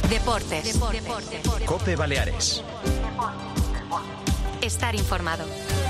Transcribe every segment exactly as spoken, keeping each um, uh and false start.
Deportes. Deportes. Deportes. COPE Baleares. Estar informado.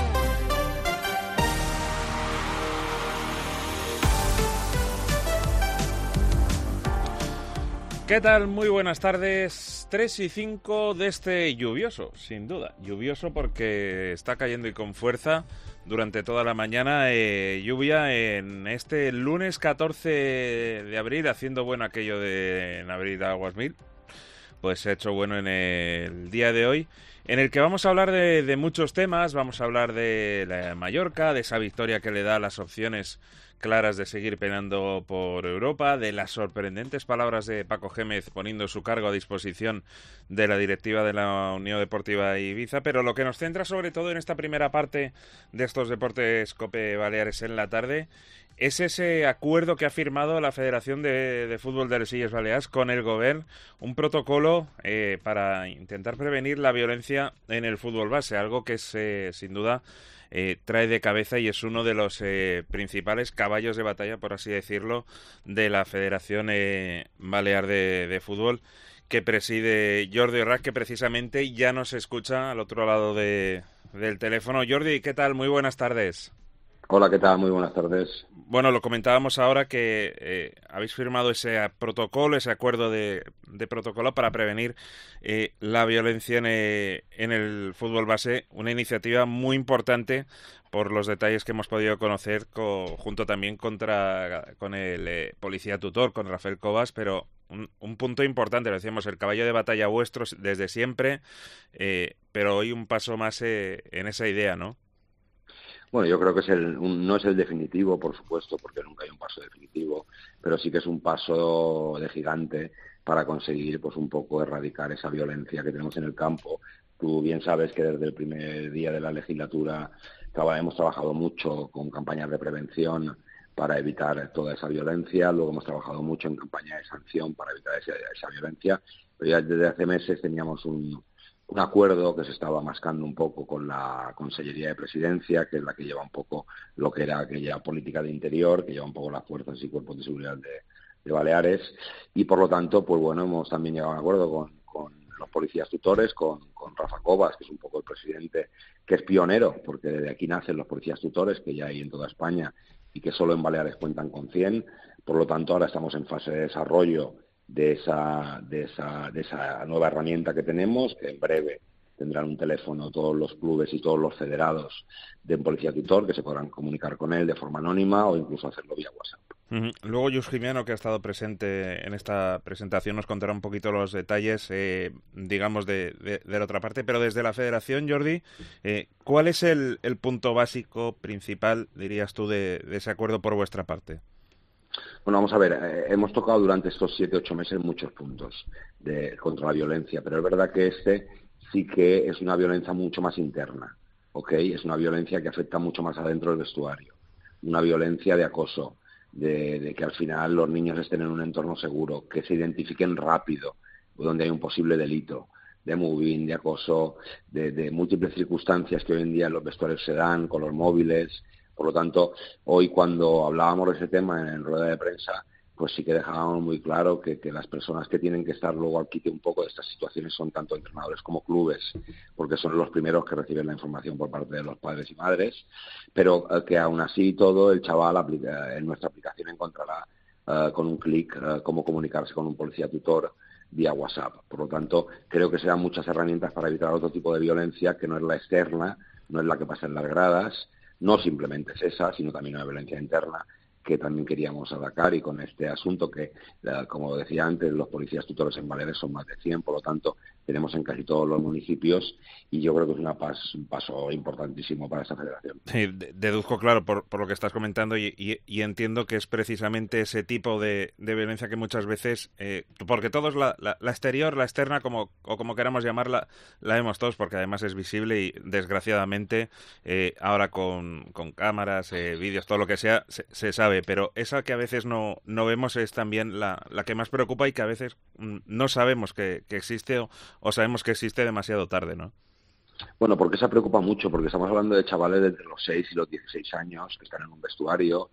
¿Qué tal? Muy buenas tardes. tres y cinco de este lluvioso, sin duda. Lluvioso porque está cayendo y con fuerza durante toda la mañana. Eh, lluvia en este lunes catorce de abril, haciendo bueno aquello de en abril aguas mil. Pues se ha hecho bueno en el día de hoy, en el que vamos a hablar de, de muchos temas. Vamos a hablar de la Mallorca, de esa victoria que le da las opciones claras de seguir peleando por Europa, de las sorprendentes palabras de Paco Gémez poniendo su cargo a disposición de la directiva de la Unión Deportiva Ibiza, pero lo que nos centra sobre todo en esta primera parte de estos Deportes COPE Baleares en la tarde es ese acuerdo que ha firmado la Federación de, de Fútbol de les Illes Balears con el Govern, un protocolo eh, para intentar prevenir la violencia en el fútbol base, algo que es eh, sin duda Eh, trae de cabeza y es uno de los eh, principales caballos de batalla, por así decirlo, de la Federación eh, Balear de, de Fútbol, que preside Jordi Orrach, que precisamente ya nos escucha al otro lado de, del teléfono. Jordi, ¿qué tal? Muy buenas tardes. Hola, ¿qué tal? Muy buenas tardes. Bueno, lo comentábamos ahora que eh, habéis firmado ese protocolo, ese acuerdo de, de protocolo para prevenir eh, la violencia en, eh, en el fútbol base, una iniciativa muy importante por los detalles que hemos podido conocer co, junto también contra con el eh, policía tutor, con Rafael Cobas, pero un, un punto importante, lo decíamos, el caballo de batalla vuestro desde siempre, eh, pero hoy un paso más eh, en esa idea, ¿no? Bueno, yo creo que es el, un, no es el definitivo, por supuesto, porque nunca hay un paso definitivo, pero sí que es un paso de gigante para conseguir, pues, un poco erradicar esa violencia que tenemos en el campo. Tú bien sabes que desde el primer día de la legislatura hemos trabajado mucho con campañas de prevención para evitar toda esa violencia, luego hemos trabajado mucho en campañas de sanción para evitar esa, esa violencia, pero ya desde hace meses teníamos un un acuerdo que se estaba mascando un poco con la Consellería de Presidencia, que es la que lleva un poco lo que era aquella política de interior, que lleva un poco las fuerzas y cuerpos de seguridad de, de Baleares, y por lo tanto, pues bueno, hemos también llegado a un acuerdo con, con los policías tutores, con, con Rafa Cobas, que es un poco el presidente, que es pionero, porque desde aquí nacen los policías tutores, que ya hay en toda España, y que solo en Baleares cuentan con cien, por lo tanto ahora estamos en fase de desarrollo de esa, de esa, de esa nueva herramienta que tenemos, que en breve tendrán un teléfono todos los clubes y todos los federados de un policía tutor que se podrán comunicar con él de forma anónima o incluso hacerlo vía WhatsApp. Uh-huh. Luego Jus Gimiano, que ha estado presente en esta presentación, nos contará un poquito los detalles, eh, digamos, de, de, de la otra parte, pero desde la Federación, Jordi, eh, ¿cuál es el, el punto básico, principal, dirías tú, de, de ese acuerdo por vuestra parte? Bueno, vamos a ver, eh, hemos tocado durante estos siete, ocho meses muchos puntos de, contra la violencia, pero es verdad que este sí que es una violencia mucho más interna, ¿ok? Es una violencia que afecta mucho más adentro del vestuario, una violencia de acoso, de, de que al final los niños estén en un entorno seguro, que se identifiquen rápido donde hay un posible delito, de moving, de acoso, de, de múltiples circunstancias que hoy en día en los vestuarios se dan con los móviles. Por lo tanto, hoy cuando hablábamos de ese tema en, en rueda de prensa, pues sí que dejábamos muy claro que, que las personas que tienen que estar luego al quite un poco de estas situaciones son tanto entrenadores como clubes, porque son los primeros que reciben la información por parte de los padres y madres, pero eh, que aún así todo el chaval aplica, en nuestra aplicación encontrará eh, con un clic eh, cómo comunicarse con un policía tutor vía WhatsApp. Por lo tanto, creo que serán muchas herramientas para evitar otro tipo de violencia que no es la externa, no es la que pasa en las gradas. No simplemente es esa, sino también una violencia interna que también queríamos atacar, y con este asunto que, como decía antes, los policías tutores en Baleares son más de cien, por lo tanto tenemos en casi todos los municipios, y yo creo que es una pas, un paso importantísimo para esta federación. Sí, deduzco, claro, por, por lo que estás comentando, y, y, y entiendo que es precisamente ese tipo de, de violencia que muchas veces, eh, porque todos la, la, la exterior, la externa, como o como queramos llamarla, la vemos todos, porque además es visible y desgraciadamente eh, ahora con, con cámaras, eh, vídeos, todo lo que sea, se, se sabe, pero esa que a veces no, no vemos es también la, la que más preocupa y que a veces mm, no sabemos que, que existe o, o sabemos que existe demasiado tarde, ¿no? Bueno, porque se preocupa mucho, porque estamos hablando de chavales de entre los seis y los dieciséis años que están en un vestuario,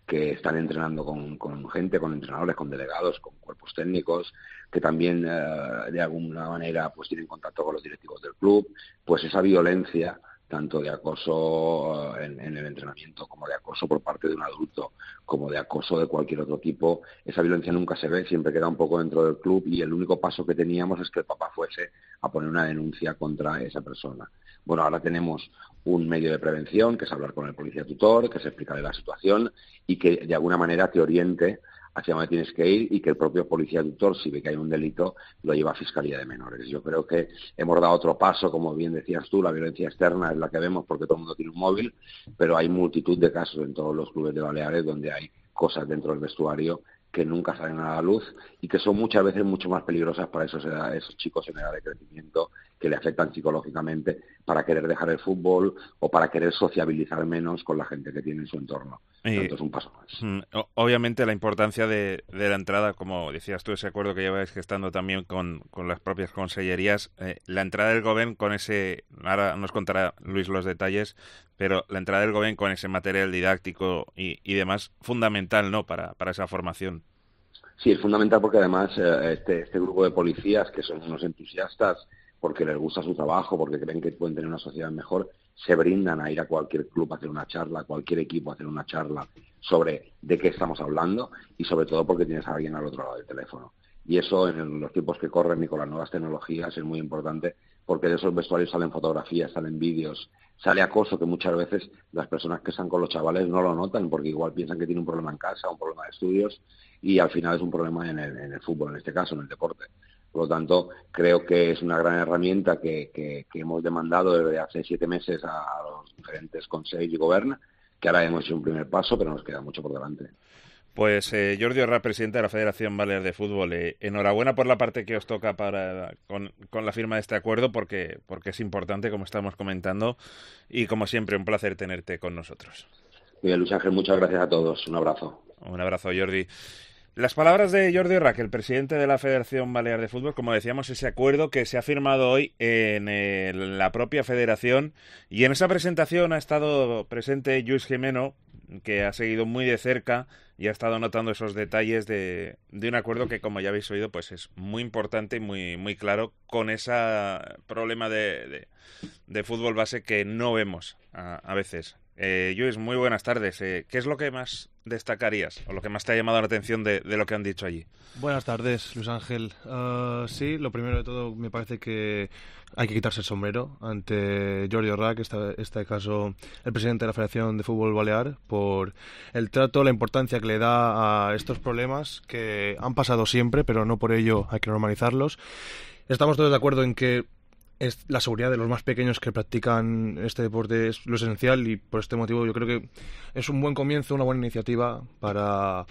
que están entrenando con, con gente, con entrenadores, con delegados, con cuerpos técnicos, que también eh, de alguna manera pues tienen contacto con los directivos del club, pues esa violencia, tanto de acoso en, en el entrenamiento como de acoso por parte de un adulto, como de acoso de cualquier otro tipo, esa violencia nunca se ve, siempre queda un poco dentro del club y el único paso que teníamos es que el papá fuese a poner una denuncia contra esa persona. Bueno, ahora tenemos un medio de prevención, que es hablar con el policía tutor, que es explicarle la situación y que de alguna manera te oriente hacia dónde tienes que ir y que el propio policía tutor, si ve que hay un delito, lo lleva a Fiscalía de Menores. Yo creo que hemos dado otro paso, como bien decías tú, la violencia externa es la que vemos porque todo el mundo tiene un móvil, pero hay multitud de casos en todos los clubes de Baleares donde hay cosas dentro del vestuario que nunca salen a la luz y que son muchas veces mucho más peligrosas para esos, esos chicos en edad de crecimiento, que le afectan psicológicamente para querer dejar el fútbol o para querer sociabilizar menos con la gente que tiene en su entorno. Y, Tanto es un paso más. Obviamente la importancia de, de la entrada, como decías tú, ese acuerdo que lleváis gestando también con, con las propias consellerías, eh, la entrada del Gobierno con ese, ahora nos contará Luis los detalles, pero la entrada del Gobierno con ese material didáctico y, y demás, fundamental, ¿no?, para, para esa formación. Sí, es fundamental porque además eh, este, este grupo de policías, que son unos entusiastas porque les gusta su trabajo, porque creen que pueden tener una sociedad mejor, se brindan a ir a cualquier club a hacer una charla, a cualquier equipo a hacer una charla sobre de qué estamos hablando y sobre todo porque tienes a alguien al otro lado del teléfono. Y eso en los tiempos que corren y con las nuevas tecnologías es muy importante porque de esos vestuarios salen fotografías, salen vídeos, sale acoso que muchas veces las personas que están con los chavales no lo notan porque igual piensan que tiene un problema en casa, un problema de estudios y al final es un problema en el, en el fútbol, en este caso, en el deporte. Por lo tanto, creo que es una gran herramienta que, que, que hemos demandado desde hace siete meses a, a los diferentes consejos y gobierno, que ahora hemos hecho un primer paso, pero nos queda mucho por delante. Pues eh, Jordi Orrà, presidente de la Federación Balear de Fútbol, eh, enhorabuena por la parte que os toca para con, con la firma de este acuerdo, porque, porque es importante, como estamos comentando, y como siempre, un placer tenerte con nosotros. Muy bien, Luis Ángel, muchas gracias a todos. Un abrazo. Un abrazo, Jordi. Las palabras de Jordi Orrà, el presidente de la Federación Balear de Fútbol, como decíamos, ese acuerdo que se ha firmado hoy en el, la propia federación, y en esa presentación ha estado presente Lluís Gimeno, que ha seguido muy de cerca y ha estado notando esos detalles de, de un acuerdo que, como ya habéis oído, pues es muy importante y muy, muy claro con ese problema de, de, de fútbol base que no vemos a, a veces. Eh, Lluís, muy buenas tardes. Eh, ¿Qué es lo que más destacarías o lo que más te ha llamado la atención de, de lo que han dicho allí? Buenas tardes, Luis Ángel. Uh, sí, lo primero de todo me parece que hay que quitarse el sombrero ante Jordi Orrà, que está, en este caso el presidente de la Federación de Fútbol Balear, por el trato, la importancia que le da a estos problemas que han pasado siempre, pero no por ello hay que normalizarlos. Estamos todos de acuerdo en que es la seguridad de los más pequeños que practican este deporte es lo esencial y por este motivo yo creo que es un buen comienzo, una buena iniciativa para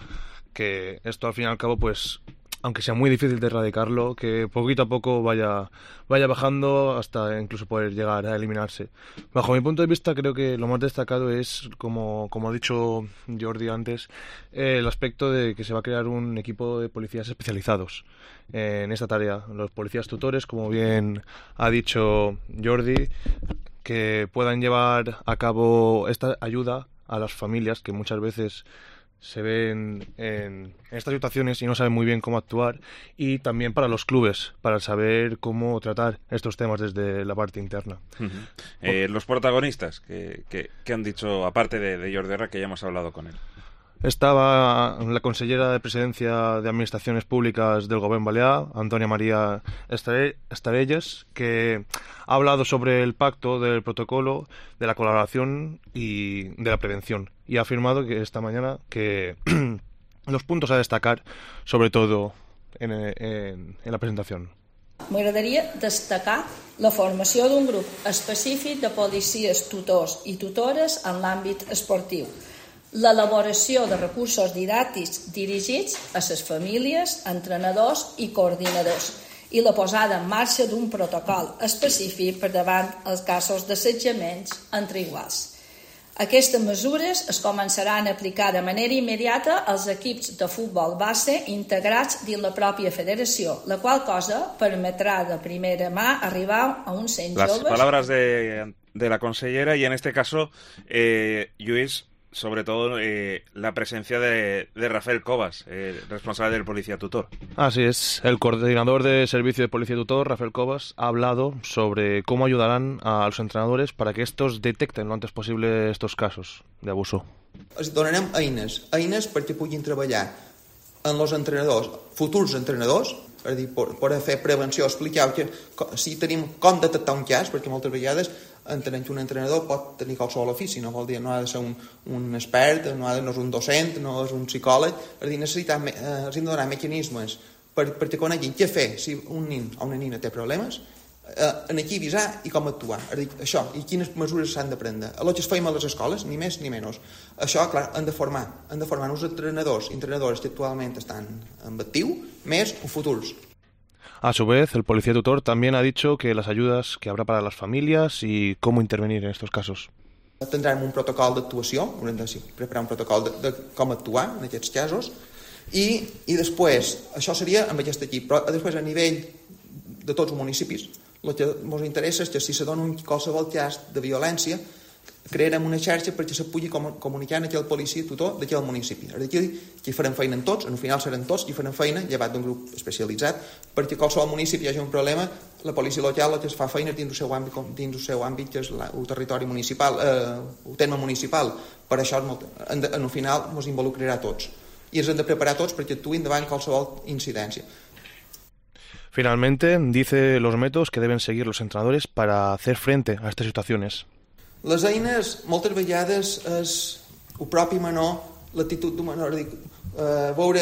que esto al fin y al cabo, pues aunque sea muy difícil de erradicarlo, que poquito a poco vaya vaya bajando hasta incluso poder llegar a eliminarse. Bajo mi punto de vista creo que lo más destacado es, como, como ha dicho Jordi antes, eh, el aspecto de que se va a crear un equipo de policías especializados eh, en esta tarea. Los policías tutores, como bien ha dicho Jordi, que puedan llevar a cabo esta ayuda a las familias que muchas veces se ven en, en estas situaciones y no saben muy bien cómo actuar, y también para los clubes, para saber cómo tratar estos temas desde la parte interna. Uh-huh. eh, los protagonistas que, que, que han dicho, aparte de, de Jordi Orrà, que ya hemos hablado con él. Estaba la consellera de Presidencia de Administraciones Públicas del Gobierno Balear, Antonia María Estarelles, que ha hablado sobre el pacto del protocolo, de la colaboración y de la prevención. Y ha afirmado que esta mañana que los puntos a destacar, sobre todo en, en, en la presentación. M'agradaria destacar la formació d'un grup específic de policies tutors i tutores en l'àmbit esportiu, l'elaboració de recursos didàctics dirigits a les famílies, entrenadors i coordinadors i la posada en marxa d'un protocol específic per davant els casos d'assetjaments entre iguals. Aquestes mesures es començaran a aplicar de manera immediata als equips de futbol base integrats dins la pròpia federació, la qual cosa permetrà de primera mà arribar a uns cent Las joves... palabras de, de la consellera, y en este caso, eh, Lluís, sobre todo eh, la presencia de, de Rafael Cobas, eh, responsable del policía tutor. Así es, el coordinador de servicio de policía tutor, Rafael Cobas, ha hablado sobre cómo ayudarán a los entrenadores para que estos detecten lo antes posible estos casos de abuso. Els donarem eines, eines perquè puguin treballar en els entrenadors, futurs entrenadors, és a dir, per, per fer prevenció, explicar que si tenim com detectar un cas, perquè moltes vegades entenem que un entrenador pot tenir qualsevol ofici, no vol dir, no ha de ser un, un expert, no, ha de, no és un docent, no és un psicòleg, és a dir, necessitem, eh, els hem de donar mecanismes per, perquè coneguin què fer si un nin o una nina té problemes, eh, en aquí avisar i com actuar, és a dir, això, i quines mesures s'han de prendre. El que es feim a les escoles, ni més ni menys. Això, clar, han de formar, han de formar uns entrenadors, entrenadors que actualment estan en actiu, més o futurs. A su vez, el policía tutor también ha dicho que las ayudas que habrá para las familias y cómo intervenir en estos casos. Tindrem un protocol d'actuació, haurem de preparar un protocol de, de com actuar en aquests casos, i, i després, això seria amb aquest equip, però després a nivell de tots els municipis, el que ens interessa és que si se dona un qualsevol cas de violència, crearem una xarxa perquè se pugui comunicar en aquell policia tutor d'aquell municipi. Aquí, aquí farem feina en tots, al final seran tots qui farem feina, llevat d'un grup especialitzat, perquè qualsevol municipi hi hagi un problema, la policia local que es fa feina dins el seu àmbit, dins el seu àmbit que és la, el territori municipal, eh, el terme municipal. Per això, en, en el final, ens involucrarà a tots. I ens hem de preparar tots perquè actuïn davant qualsevol incidència. Finalmente, dice los métodos que deben seguir los entrenadores para hacer frente a estas situaciones. Les eines, moltes vegades, és el propi menor, l'actitud d'un menor, dic, eh, veure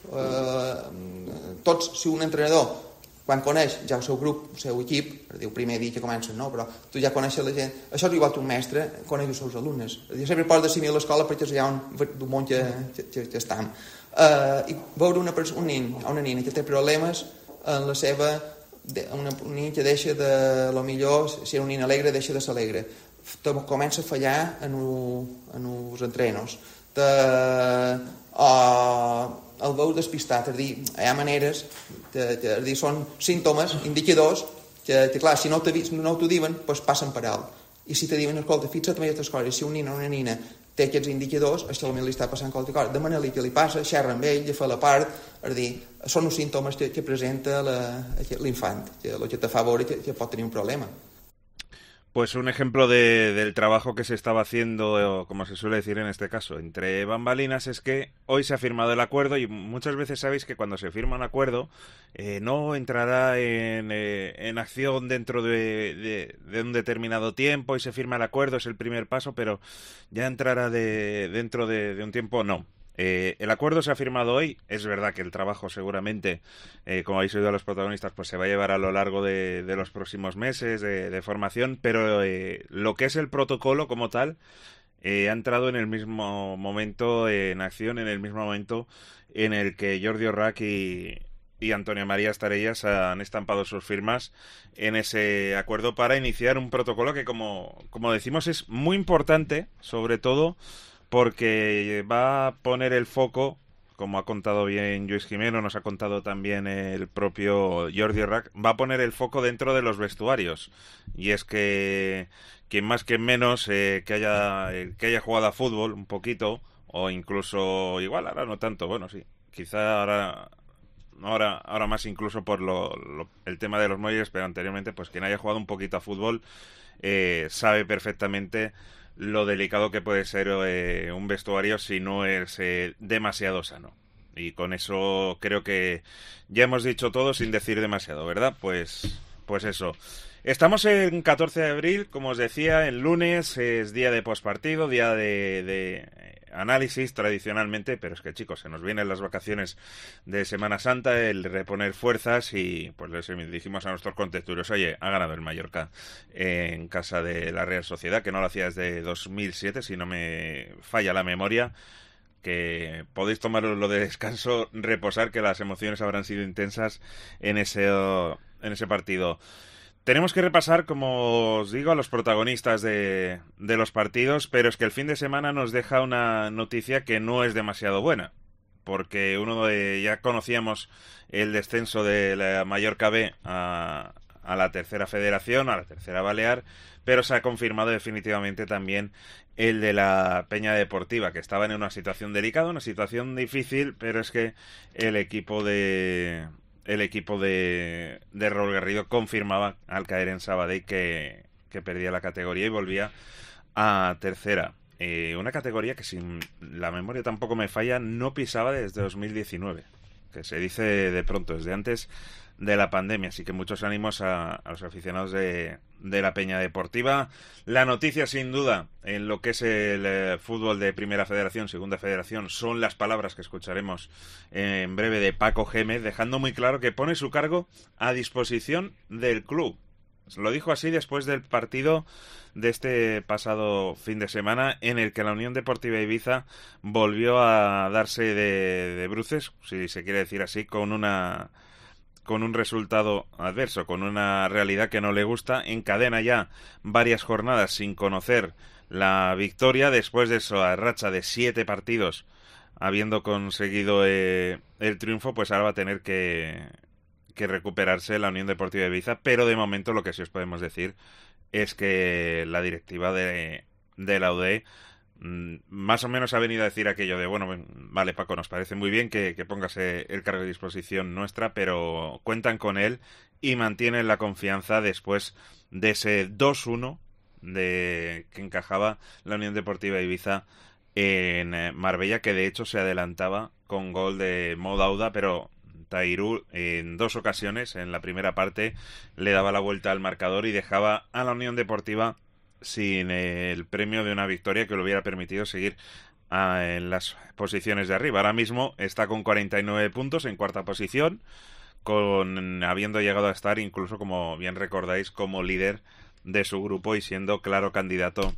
eh, tots, si un entrenador, quan coneix ja el seu grup, el seu equip, el primer dia que comencen, no? Però tu ja coneixes la gent, això és igual que un mestre coneix els seus alumnes. Jo sempre pots d'assumir a l'escola perquè és allà on, d'un món que, que, que estem. Eh, I veure una persona, un nin o una nina que té problemes en la seva, una, un nin que deixa de, lo millor, si era un nin alegre, deixa de ser alegre. Te comença a fallar en, el, en els entrenos, te, o el veus despistat, és a dir, hi ha maneres, que, que, és dir, són símptomes, indicadors, que, que clar, si no, no t'ho diuen, doncs passen per alt. I si te diuen, escolta, fixa't en aquestes coses, si un nin o una nina té aquests indicadors, és que potser li està passant qualsevol cosa, demana-li què li passa, xerra amb ell, ja fa la part, és a dir, són els símptomes que, que presenta la, l'infant, que el que te fa veure que, que pot tenir un problema. Pues un ejemplo de, del trabajo que se estaba haciendo, como se suele decir en este caso, entre bambalinas, es que hoy se ha firmado el acuerdo y muchas veces sabéis que cuando se firma un acuerdo eh, no entrará en, eh, en acción dentro de, de, de un determinado tiempo y se firma el acuerdo, es el primer paso, pero ya entrará de, dentro de, de un tiempo, no. Eh, el acuerdo se ha firmado hoy, es verdad que el trabajo seguramente, eh, como habéis oído a los protagonistas, pues se va a llevar a lo largo de, de los próximos meses de, de formación, pero eh, lo que es el protocolo como tal eh, ha entrado en el mismo momento eh, en acción, en el mismo momento en el que Jordi Orrach y, y Antonio María Estarellas han estampado sus firmas en ese acuerdo para iniciar un protocolo que, como, como decimos, es muy importante, sobre todo porque va a poner el foco, como ha contado bien Lluís Jimeno, nos ha contado también el propio Jordi Orrach, va a poner el foco dentro de los vestuarios. Y es que quien más que menos eh, que haya eh, que haya jugado a fútbol un poquito, o incluso igual ahora no tanto, bueno sí, quizá ahora ahora ahora más incluso por lo, lo, el tema de los muelles, pero anteriormente pues quien haya jugado un poquito a fútbol eh, sabe perfectamente lo delicado que puede ser eh, un vestuario si no es eh, demasiado sano. Y con eso creo que ya hemos dicho todo sin decir demasiado, ¿verdad? Pues, pues eso. Estamos en catorce de abril, como os decía, el lunes es día de pospartido, día de, de análisis tradicionalmente, pero es que chicos, se nos vienen las vacaciones de Semana Santa, el reponer fuerzas y pues les dijimos a nuestros contertulios, oye, ha ganado el Mallorca en casa de la Real Sociedad, que no lo hacía desde dos mil siete, si no me falla la memoria, que podéis tomaros lo de descanso, reposar, que las emociones habrán sido intensas en ese, en ese partido. Tenemos que repasar, como os digo, a los protagonistas de, de los partidos, pero es que el fin de semana nos deja una noticia que no es demasiado buena, porque uno de, ya conocíamos el descenso de la Mallorca B a, a la tercera federación, a la tercera balear, pero se ha confirmado definitivamente también el de la Peña Deportiva, que estaba en una situación delicada, una situación difícil, pero es que el equipo de el equipo de, de Raúl Garrido confirmaba al caer en Sabadell que, que perdía la categoría y volvía a tercera. Eh, una categoría que, sin la memoria tampoco me falla, no pisaba desde dos mil diecinueve, que se dice de pronto, desde antes de la pandemia. Así que muchos ánimos a, a los aficionados de, de la Peña Deportiva. La noticia, sin duda, en lo que es el eh, fútbol de Primera Federación, Segunda Federación, son las palabras que escucharemos eh, en breve de Paco Gémez, dejando muy claro que pone su cargo a disposición del club. Lo dijo así después del partido de este pasado fin de semana, en el que la Unión Deportiva Ibiza volvió a darse de, de bruces, si se quiere decir así, con una con un resultado adverso, con una realidad que no le gusta. Encadena ya varias jornadas sin conocer la victoria, después de esa racha de siete partidos habiendo conseguido eh, el triunfo, pues ahora va a tener que, que recuperarse la Unión Deportiva Ibiza, pero de momento lo que sí os podemos decir es que la directiva de, de la U D E más o menos ha venido a decir aquello de, bueno, vale Paco, nos parece muy bien que, que pongas el cargo de disposición nuestra, pero cuentan con él y mantienen la confianza después de ese dos uno de que encajaba la Unión Deportiva Ibiza en Marbella, que de hecho se adelantaba con gol de Mo Dauda, pero Tairú en dos ocasiones en la primera parte le daba la vuelta al marcador y dejaba a la Unión Deportiva sin el premio de una victoria que le hubiera permitido seguir a, en las posiciones de arriba. Ahora mismo está con cuarenta y nueve puntos en cuarta posición, con habiendo llegado a estar, incluso como bien recordáis, como líder de su grupo y siendo claro candidato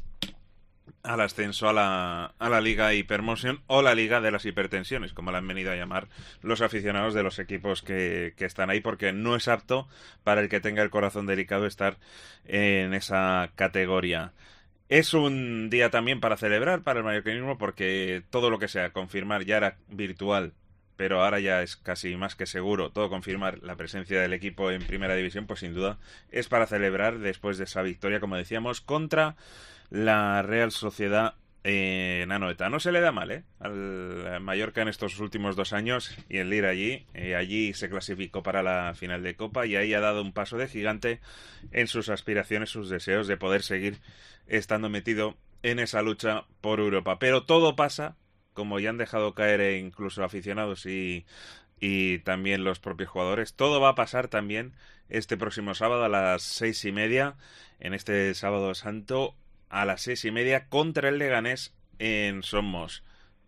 al ascenso a la, a la Liga Hipermotion o la Liga de las Hipertensiones, como la han venido a llamar los aficionados de los equipos que, que están ahí, porque no es apto para el que tenga el corazón delicado estar en esa categoría. Es un día también para celebrar para el mallorquinismo, porque todo lo que sea confirmar, ya era virtual, pero ahora ya es casi más que seguro todo confirmar la presencia del equipo en Primera División, pues sin duda es para celebrar después de esa victoria, como decíamos, contra la Real Sociedad en Anoeta. No se le da mal, ¿eh? Al Mallorca en estos últimos dos años, y el ir allí, eh, allí se clasificó para la final de Copa y ahí ha dado un paso de gigante en sus aspiraciones, sus deseos de poder seguir estando metido en esa lucha por Europa. Pero todo pasa, como ya han dejado caer incluso aficionados y, y también los propios jugadores, todo va a pasar también este próximo sábado a las seis y media, en este sábado santo, a las seis y media contra el Leganés en Somos.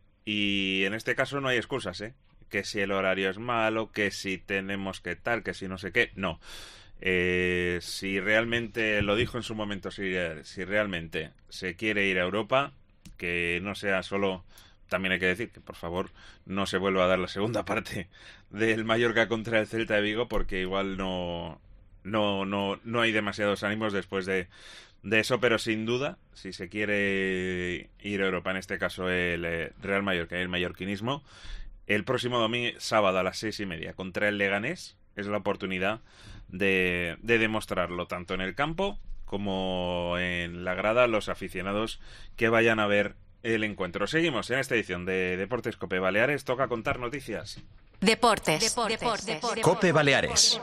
Y en este caso no hay excusas, ¿eh? Que si el horario es malo, que si tenemos que tal, que si no sé qué, no. Eh, si realmente, lo dijo en su momento, si, si realmente se quiere ir a Europa, que no sea solo, también hay que decir que por favor no se vuelva a dar la segunda parte del Mallorca contra el Celta de Vigo, porque igual no, no, no, no hay demasiados ánimos después de de eso, pero sin duda, si se quiere ir a Europa, en este caso el Real Mallorca y el mallorquinismo, el próximo domingo, sábado a las seis y media contra el Leganés, es la oportunidad de, de demostrarlo, tanto en el campo como en la grada, los aficionados que vayan a ver el encuentro. Seguimos en esta edición de Deportes Cope Baleares, toca contar noticias. Deportes. Deportes. Deportes. Cope Baleares.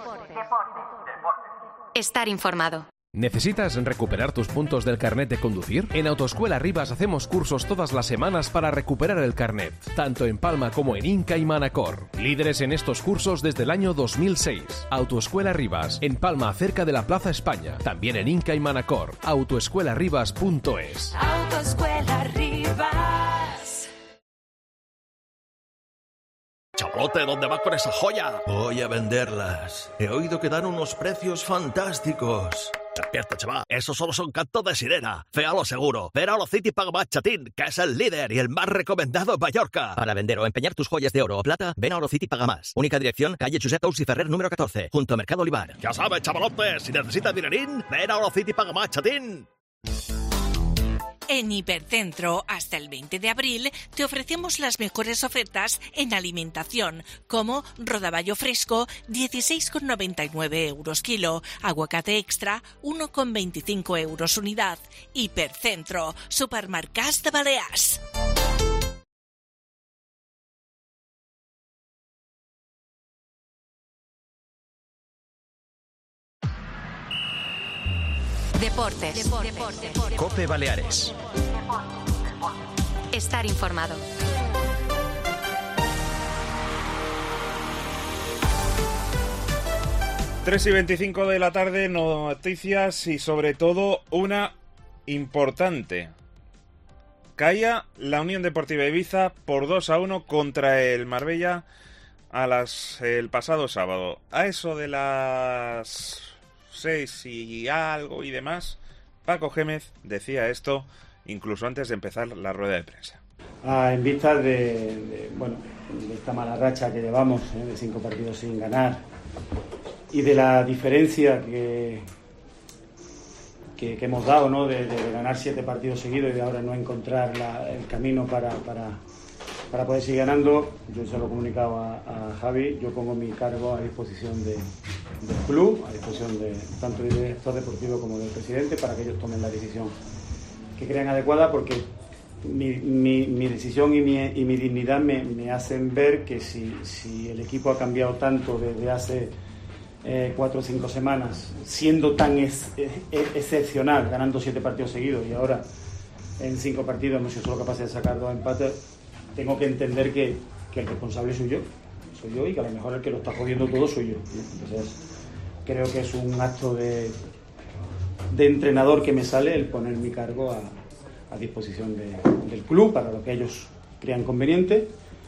Estar informado. ¿Necesitas recuperar tus puntos del carnet de conducir? En Autoescuela Rivas hacemos cursos todas las semanas para recuperar el carnet, tanto en Palma como en Inca y Manacor. Líderes en estos cursos desde el año dos mil seis. Autoescuela Rivas, en Palma, cerca de la Plaza España. También en Inca y Manacor. autoescuela rivas punto es. Autoescuela Rivas. Chavalote, ¿dónde vas con esa joya? Voy a venderlas. He oído que dan unos precios fantásticos. Despierta, chaval. Esos solo son cantos de sirena. Féalo seguro. Ven a Orocity Paga Más Chatín, que es el líder y el más recomendado en Mallorca. Para vender o empeñar tus joyas de oro o plata, ven a Orocity Paga Más. Única dirección, calle Josep Tous y Ferrer número catorce, junto a Mercado Olivar. Ya sabes, chavalote, si necesitas dinerín, ven a Orocity Paga Más Chatín. En Hipercentro, hasta el veinte de abril, te ofrecemos las mejores ofertas en alimentación, como rodaballo fresco, dieciséis con noventa y nueve euros kilo, aguacate extra, uno con veinticinco euros unidad. Hipercentro, supermercats de Balears. Deportes. Deportes. Deportes. COPE Baleares. Estar informado. tres y veinticinco de la tarde, noticias y sobre todo una importante. Caía la Unión Deportiva Ibiza por dos a uno contra el Marbella a las el pasado sábado. A eso de las seis y algo y demás, Paco Gémez decía esto incluso antes de empezar la rueda de prensa. Ah, en vista de, de, bueno, de esta mala racha que llevamos, ¿eh? de cinco partidos sin ganar, y de la diferencia que, que, que hemos dado, ¿no? de, de, de ganar siete partidos seguidos y de ahora no encontrar la, el camino para, para, para poder seguir ganando, yo se lo he comunicado a, a Javi, yo pongo mi cargo a disposición de, del club, a disposición de tanto del director deportivo como del presidente, para que ellos tomen la decisión que crean adecuada, porque mi, mi, mi decisión y mi, y mi dignidad me, me hacen ver que si, si el equipo ha cambiado tanto desde hace eh, cuatro o cinco semanas, siendo tan ex, ex, excepcional, ganando siete partidos seguidos, y ahora en cinco partidos hemos sido solo capaces de sacar dos empates, tengo que entender que, que el responsable soy yo, soy yo y que a lo mejor el que lo está jodiendo todo soy yo. Entonces creo que es un acto de, de entrenador que me sale el poner mi cargo a, a disposición de, del club para lo que ellos crean conveniente.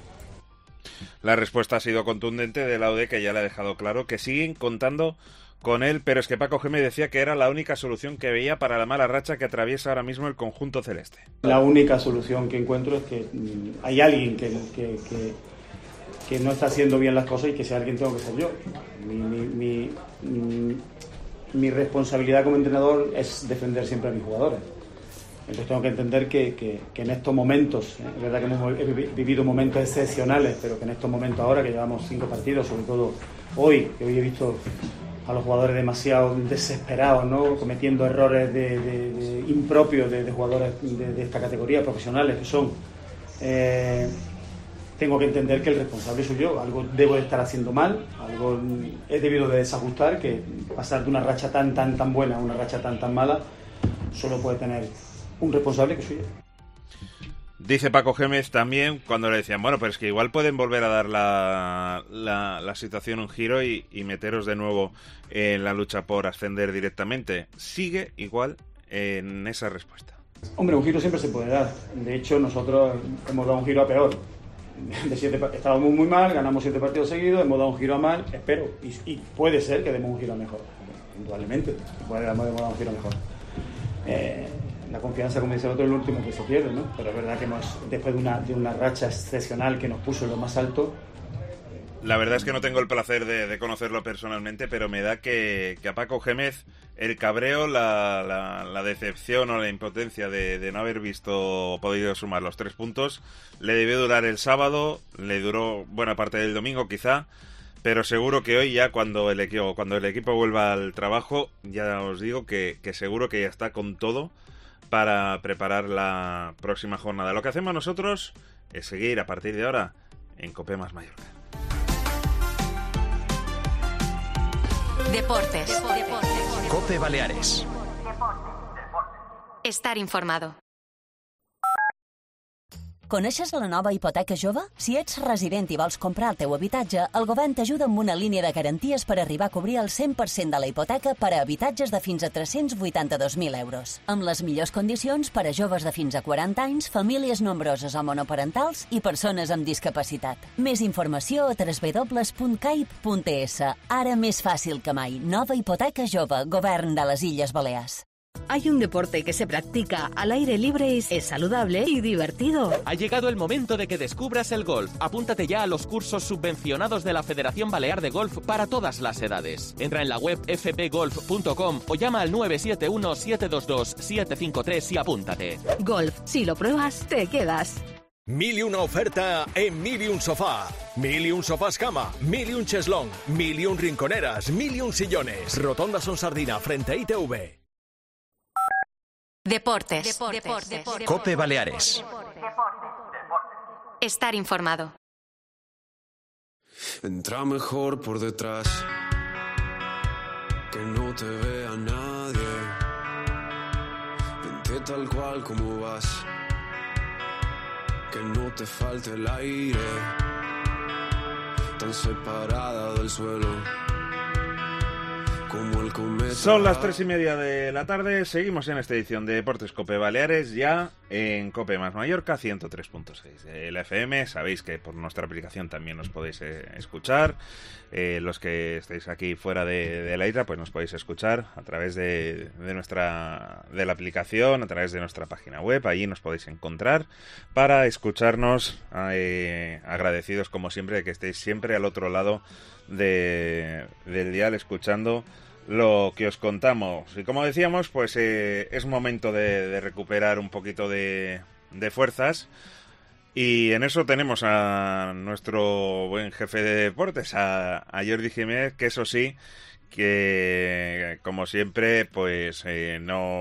La respuesta ha sido contundente de la U D, que ya le ha dejado claro que siguen contando con él, pero es que Paco Gémez decía que era la única solución que veía para la mala racha que atraviesa ahora mismo el conjunto celeste. La única solución que encuentro es que mmm, hay alguien que, que, que, que no está haciendo bien las cosas, y que ese alguien tengo que ser yo. Mi, mi, mi, mi, mi responsabilidad como entrenador es defender siempre a mis jugadores. Entonces tengo que entender que, que, que en estos momentos, ¿eh? es verdad que hemos vivido momentos excepcionales, pero que en estos momentos ahora que llevamos cinco partidos, sobre todo hoy, que hoy he visto a los jugadores demasiado desesperados, ¿no? Cometiendo errores de, de, de impropios de, de jugadores de, de esta categoría, profesionales que son, eh, tengo que entender que el responsable soy yo. Algo debo de estar haciendo mal, algo he debido de desajustar, que pasar de una racha tan tan tan buena a una racha tan tan mala solo puede tener un responsable, que soy yo. Dice Paco Gémez también, cuando le decían, bueno, pero es que igual pueden volver a dar la, la, la situación un giro y, y meteros de nuevo en la lucha por ascender directamente. Sigue igual en esa respuesta. Hombre, un giro siempre se puede dar. De hecho, nosotros hemos dado un giro a peor. De siete, estábamos muy mal, ganamos siete partidos seguidos, hemos dado un giro a mal, espero. Y, y puede ser que demos un giro a mejor, indudablemente. Puede hemos dado un giro a mejor. Eh, La confianza, como dice el otro, es lo último que se pierde, ¿no? Pero es verdad que hemos, después de una, de una racha excepcional que nos puso en lo más alto. La verdad es que no tengo el placer de, de conocerlo personalmente, pero me da que, que a Paco Gémez el cabreo, la, la, la decepción o la impotencia de, de no haber visto o podido sumar los tres puntos le debió durar el sábado, le duró buena parte del domingo quizá, pero seguro que hoy ya cuando el equipo, cuando el equipo vuelva al trabajo, ya os digo que, que seguro que ya está con todo para preparar la próxima jornada. Lo que hacemos nosotros es seguir a partir de ahora en COPE más Mallorca. Deportes. Deportes. COPE Baleares. Estar informado. Coneixes la nova hipoteca jove? Si ets resident i vols comprar el teu habitatge, el govern t'ajuda amb una línia de garanties per arribar a cobrir el cent per cent de la hipoteca per a habitatges de fins a tres-cents vuitanta-dos mil euros. Amb les millors condicions per a joves de fins a quaranta anys, famílies nombroses o monoparentals i persones amb discapacitat. Més informació a w w w punt caip punt e s. Ara més fàcil que mai. Nova hipoteca jove. Govern de les Illes Balears. Hay un deporte que se practica al aire libre y es saludable y divertido. Ha llegado el momento de que descubras el golf. Apúntate ya a los cursos subvencionados de la Federación Balear de Golf para todas las edades. Entra en la web f p golf punto com o llama al nueve siete uno, siete dos dos, siete cinco tres y apúntate. Golf, si lo pruebas, te quedas. Mil y una oferta en Mil y un sofá. Mil y un sofás cama, mil y un cheslón, mil y un rinconeras, mil y un sillones. Rotonda Son Sardina frente a I T V. Deportes. Deportes. Deportes. Deportes. Cope Baleares. Estar informado. Entra mejor por detrás, que no te vea nadie. Vente tal cual como vas, que no te falte el aire, tan separada del suelo como el cometa. Son las tres y media de la tarde, seguimos en esta edición de Deportes Cope Baleares, ya en Cope Más Mallorca, ciento tres punto seis de la F M. Sabéis que por nuestra aplicación también nos podéis eh, escuchar. Eh, los que estáis aquí fuera de, de la isla, pues nos podéis escuchar a través de, de nuestra de la aplicación, a través de nuestra página web. Allí nos podéis encontrar para escucharnos. Eh, agradecidos como siempre de que estéis siempre al otro lado de, del dial escuchando lo que os contamos. Y como decíamos, pues eh, es momento de, de recuperar un poquito de, de fuerzas. Y en eso tenemos a nuestro buen jefe de deportes, a, a Jordi Jiménez, que eso sí, que como siempre, pues eh,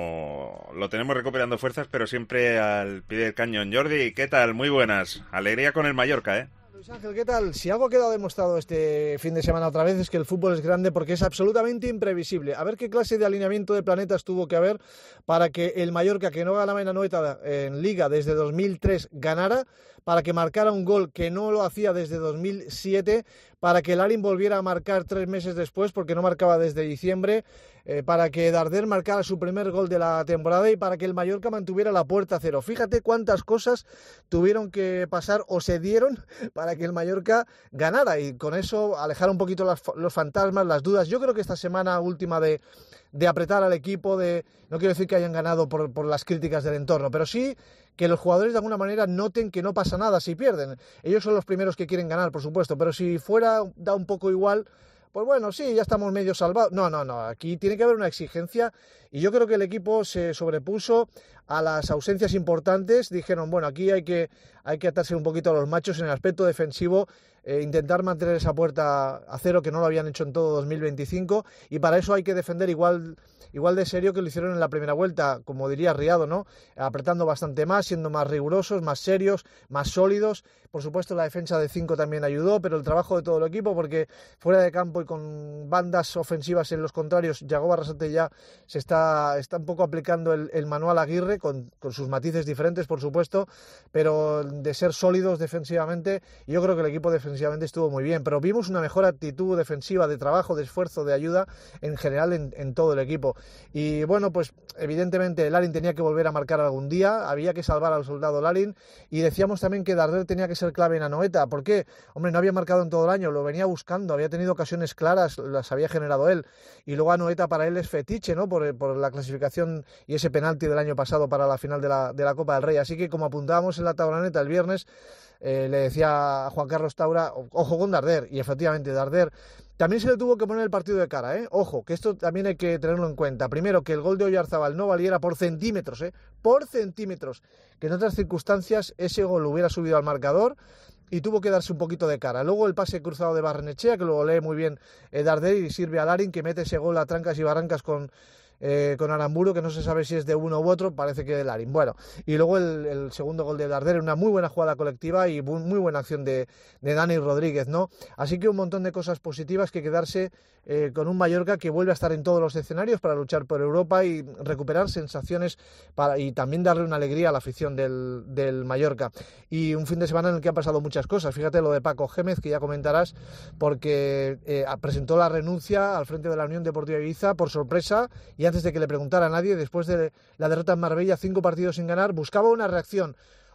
no lo tenemos recuperando fuerzas, pero siempre al pie del cañón. Jordi, ¿qué tal? Muy buenas. Alegría con el Mallorca, ¿eh? Luis Ángel, ¿qué tal? Si algo ha quedado demostrado este fin de semana otra vez es que el fútbol es grande porque es absolutamente imprevisible. A ver qué clase de alineamiento de planetas tuvo que haber para que el Mallorca, que no ganaba en Anoeta en Liga desde dos mil tres, ganara, para que marcara un gol que no lo hacía desde dos mil siete, para que Larin volviera a marcar tres meses después porque no marcaba desde diciembre, eh, para que Darder marcara su primer gol de la temporada y para que el Mallorca mantuviera la puerta a cero. Fíjate cuántas cosas tuvieron que pasar o se dieron para que el Mallorca ganara y con eso alejar un poquito las, los fantasmas, las dudas. Yo creo que esta semana última de, de apretar al equipo, de no quiero decir que hayan ganado por, por las críticas del entorno, pero sí que los jugadores de alguna manera noten que no pasa nada si pierden. Ellos son los primeros que quieren ganar, por supuesto, pero si fuera da un poco igual, pues bueno, sí, ya estamos medio salvados. No, no, no, aquí tiene que haber una exigencia y yo creo que el equipo se sobrepuso a las ausencias importantes. Dijeron, bueno, aquí hay que, hay que atarse un poquito a los machos en el aspecto defensivo, eh, intentar mantener esa puerta a cero que no lo habían hecho en todo dos mil veinticinco y para eso hay que defender igual, igual de serio que lo hicieron en la primera vuelta, como diría Riado, ¿no? Apretando bastante más, siendo más rigurosos, más serios, más sólidos. Por supuesto la defensa de cinco también ayudó, pero el trabajo de todo el equipo, porque fuera de campo y con bandas ofensivas en los contrarios, Yagoba Arrasate ya se está, está un poco aplicando el, el manual Aguirre, con, con sus matices diferentes, por supuesto, pero de ser sólidos defensivamente, y yo creo que el equipo defensivamente estuvo muy bien, pero vimos una mejor actitud defensiva, de trabajo, de esfuerzo, de ayuda, en general en, en todo el equipo. Y bueno, pues evidentemente Larin tenía que volver a marcar algún día, había que salvar al soldado Larin, y decíamos también que Darder tenía que ser clave en Anoeta. ¿Por qué? Hombre, no había marcado en todo el año, lo venía buscando, había tenido ocasiones claras, las había generado él, y luego Anoeta para él es fetiche, ¿no? Por, por la clasificación y ese penalti del año pasado para la final de la, de la Copa del Rey. Así que como apuntábamos en la tablaneta el viernes, eh, le decía a Juan Carlos Taura, ojo con Darder, y efectivamente Darder también se le tuvo que poner el partido de cara, ¿eh? Ojo, que esto también hay que tenerlo en cuenta. Primero, que el gol de Oyarzabal no valiera por centímetros, ¿eh? Por centímetros, que en otras circunstancias ese gol hubiera subido al marcador y tuvo que darse un poquito de cara. Luego el pase cruzado de Barrenechea, que lo lee muy bien eh, Darder y sirve a Larin, que mete ese gol a trancas y barrancas con... Eh, con Aramburu, que no se sabe si es de uno u otro, parece que de Larin. Bueno, y luego el, el segundo gol de Darder, una muy buena jugada colectiva y muy, muy buena acción de, de Dani Rodríguez, ¿no? Así que un montón de cosas positivas, que quedarse eh, con un Mallorca que vuelve a estar en todos los escenarios para luchar por Europa y recuperar sensaciones para, y también darle una alegría a la afición del, del Mallorca. Y un fin de semana en el que han pasado muchas cosas. Fíjate lo de Paco Gémez, que ya comentarás, porque eh, presentó la renuncia al frente de la Unión Deportiva Ibiza por sorpresa y antes de que le preguntara a nadie, después de la derrota en Marbella, cinco partidos sin ganar, buscaba una reacción.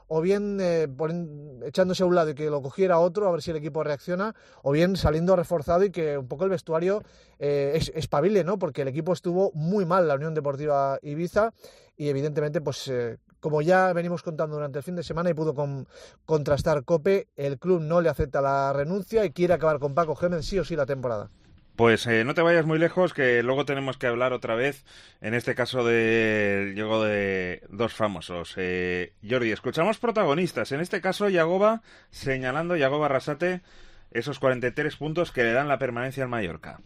o bien eh, ponen, echándose a un lado y que lo cogiera otro, a ver si el equipo reacciona, o bien saliendo reforzado y que un poco el vestuario eh, es, espabile, ¿no? Porque el equipo estuvo muy mal, la Unión Deportiva Ibiza, y evidentemente, pues eh, como ya venimos contando durante el fin de semana y pudo con, contrastar COPE, el club no le acepta la renuncia y quiere acabar con Paco Gémez sí o sí la temporada. Pues eh, no te vayas muy lejos, que luego tenemos que hablar otra vez, en este caso del juego de dos famosos. Eh, Jordi, escuchamos protagonistas, en este caso Yagoba señalando, Yagoba Arrasate, esos cuarenta y tres puntos que le dan la permanencia al Mallorca.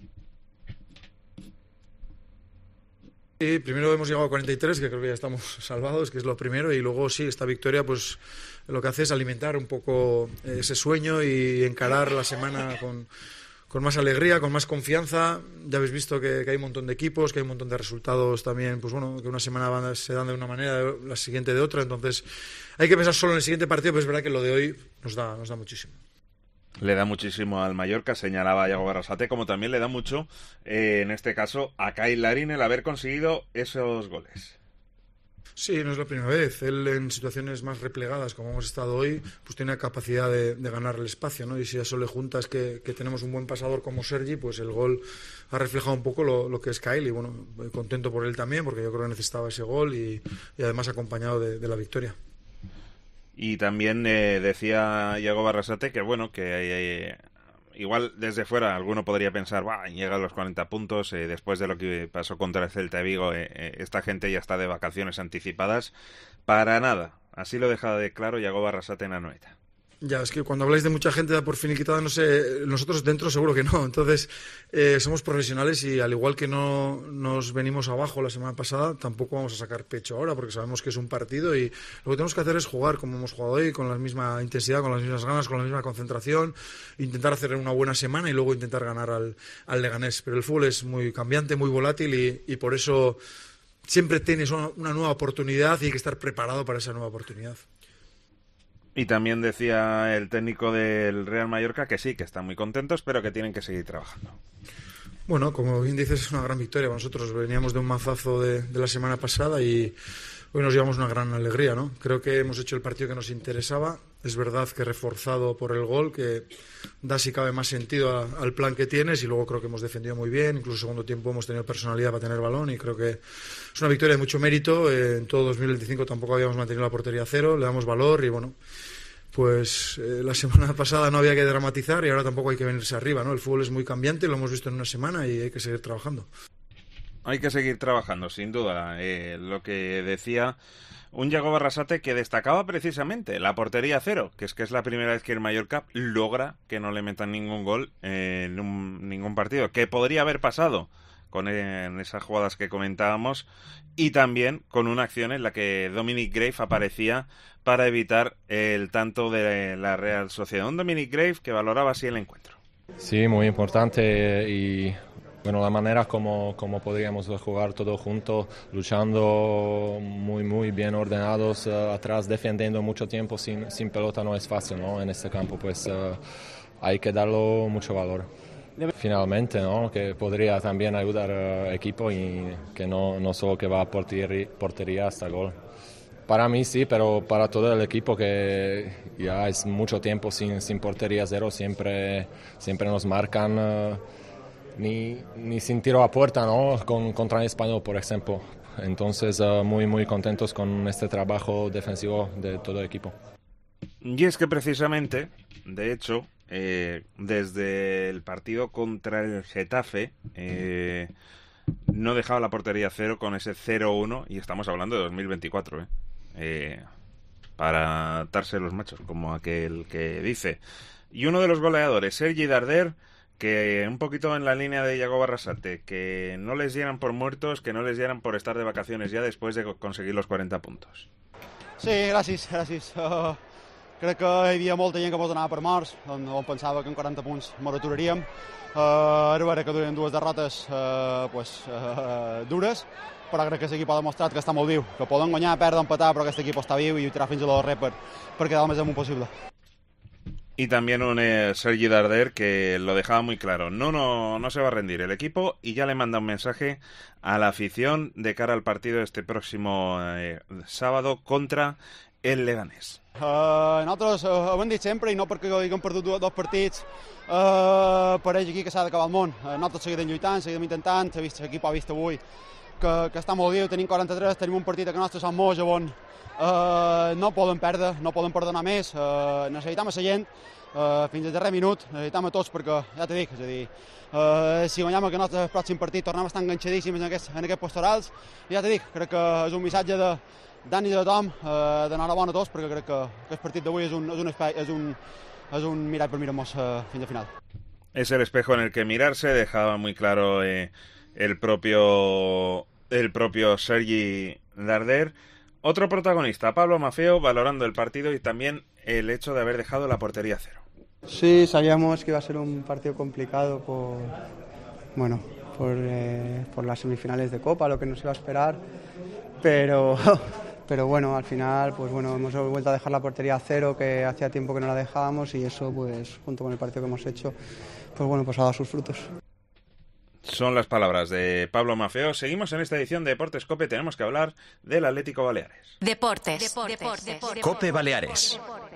Sí, primero hemos llegado a cuarenta y tres, que creo que ya estamos salvados, que es lo primero, y luego sí, esta victoria pues lo que hace es alimentar un poco ese sueño y encarar la semana con... con más alegría, con más confianza. Ya habéis visto que, que hay un montón de equipos, que hay un montón de resultados también, pues bueno, que una semana van, se dan de una manera, la siguiente de otra, entonces hay que pensar solo en el siguiente partido, pero es verdad que lo de hoy nos da, nos da muchísimo. Le da muchísimo al Mallorca, señalaba Yago Arrasate, como también le da mucho, eh, en este caso, a Kyle Larin el haber conseguido esos goles. Sí, no es la primera vez. Él en situaciones más replegadas, como hemos estado hoy, pues tiene la capacidad de, de ganar el espacio, ¿no? Y si a eso le juntas que, que tenemos un buen pasador como Sergi, pues el gol ha reflejado un poco lo, lo que es Kyle. Y bueno, contento por él también, porque yo creo que necesitaba ese gol y, y además acompañado de, de la victoria. Y también eh, decía Yago Arrasate que bueno, que eh, igual desde fuera alguno podría pensar, va, llega a los cuarenta puntos, eh, después de lo que pasó contra el Celta de Vigo, eh, eh, esta gente ya está de vacaciones anticipadas. Para nada, así lo deja de claro Yago Arrasate en Anoeta. Ya, es que cuando habláis de mucha gente da por finiquitada, no sé, nosotros dentro seguro que no. Entonces, eh, somos profesionales y al igual que no nos venimos abajo la semana pasada, tampoco vamos a sacar pecho ahora porque sabemos que es un partido y lo que tenemos que hacer es jugar como hemos jugado hoy, con la misma intensidad, con las mismas ganas, con la misma concentración, intentar hacer una buena semana y luego intentar ganar al, al Leganés. Pero el fútbol es muy cambiante, muy volátil y, y por eso siempre tienes una, una nueva oportunidad y hay que estar preparado para esa nueva oportunidad. Y también decía el técnico del Real Mallorca que sí, que están muy contentos, pero que tienen que seguir trabajando. Bueno, como bien dices, es una gran victoria. Nosotros veníamos de un mazazo de, de la semana pasada y hoy nos llevamos una gran alegría, ¿no? Creo que hemos hecho el partido que nos interesaba. Es verdad que reforzado por el gol, que da si cabe más sentido a, al plan que tienes, y luego creo que hemos defendido muy bien. Incluso en segundo tiempo hemos tenido personalidad para tener balón y creo que es una victoria de mucho mérito. Eh, en todo dos mil veinticinco tampoco habíamos mantenido la portería cero, le damos valor y bueno, pues eh, la semana pasada no había que dramatizar y ahora tampoco hay que venirse arriba, ¿no? El fútbol es muy cambiante, lo hemos visto en una semana y hay que seguir trabajando. Hay que seguir trabajando, sin duda. Eh, lo que decía un Yago Arrasate que destacaba precisamente la portería cero, que es que es la primera vez que el Mallorca logra que no le metan ningún gol en un, ningún partido, que podría haber pasado con en esas jugadas que comentábamos, y también con una acción en la que Dominic Grave aparecía para evitar el tanto de la Real Sociedad. Un Dominic Grave que valoraba así el encuentro. Sí, muy importante y bueno, la manera como, como podríamos jugar todos juntos, luchando muy muy bien ordenados uh, atrás, defendiendo mucho tiempo sin, sin pelota no es fácil, ¿no? En este campo pues uh, hay que darlo mucho valor. Finalmente, ¿no? Que podría también ayudar al equipo y que no, no solo que va a portería, portería hasta gol. Para mí sí, pero para todo el equipo que ya es mucho tiempo sin, sin portería cero, siempre, siempre nos marcan. Uh, Ni, ni sin tiro a puerta, ¿no? Con, contra el Español, por ejemplo. Entonces, uh, muy, muy contentos con este trabajo defensivo de todo el equipo. Y es que precisamente, de hecho, eh, desde el partido contra el Getafe, eh, no dejaba la portería cero con ese cero uno, y estamos hablando de dos mil veinticuatro, ¿eh? Eh, para atarse los machos, como aquel que dice. Y uno de los goleadores, Sergi Darder, que un poquito en la línea de Yago Arrasate, que no les dieran por muertos, que no les dieran por estar de vacaciones ya después de conseguir los quaranta puntos. Sí, gràcies, gràcies. Uh, crec que hi havia molta gent que mos donava per morts, on, on pensava que en quaranta punts mos aturaríem. Uh, era vera que duien dues derrotes uh, pues, uh, dures, però crec que l'equip ha demostrat que està molt viu, que poden guanyar, perdre, empatar, però aquest equip està viu i lluitarà fins a la darrera per, per quedar el més amunt possible. Y también un eh, Sergi Darder que lo dejaba muy claro. No, no, no se va a rendir el equipo y ya le manda un mensaje a la afición de cara al partido este próximo eh, sábado contra el Leganés. Uh, nosaltres uh, ho hem dit sempre, i no perquè haguem perdut dos, dos partits, uh, pareix aquí que s'ha d'acabar el món. Uh, nosaltres seguirem lluitant, seguirem intentant, l'equip ha vist avui que, que està molt viu, tenim quaranta-tres, tenim un partit a que nostre Sant Moix, on uh, no poden perdre, no poden perdonar més, uh, necessitem a la gent, uh, fins al darrer minut, necessitem a tots perquè, ja t'he dit, és a dir, uh, si guanyem aquest nostre pròxim partit tornem a estar enganxadíssims en aquests, en aquests pastorals, i ja t'he dit, crec que és un missatge de d'ànim de tothom, eh, d'enhorabona a tots, perquè crec que aquest partit d'avui és un, és un, espai, és un, és un mirall per mirar-nos eh, fins al final. Es el espejo en el que mirarse, dejaba muy claro eh, el propio el propio Sergi Darder. Otro protagonista, Pablo Maffeo, valorando el partido y también el hecho de haber dejado la portería a cero. Sí, sabíamos que iba a ser un partido complicado por, bueno, por, eh, por las semifinales de Copa, lo que nos iba a esperar, pero... Pero bueno, al final, pues bueno, hemos vuelto a dejar la portería a cero, que hacía tiempo que no la dejábamos, y eso, pues, junto con el partido que hemos hecho, pues bueno, pues ha dado sus frutos. Son las palabras de Pablo Maffeo. Seguimos en esta edición de Deportes COPE. Tenemos que hablar del Atlético Baleares. Deportes. Deportes. Deportes. Deportes. COPE Baleares.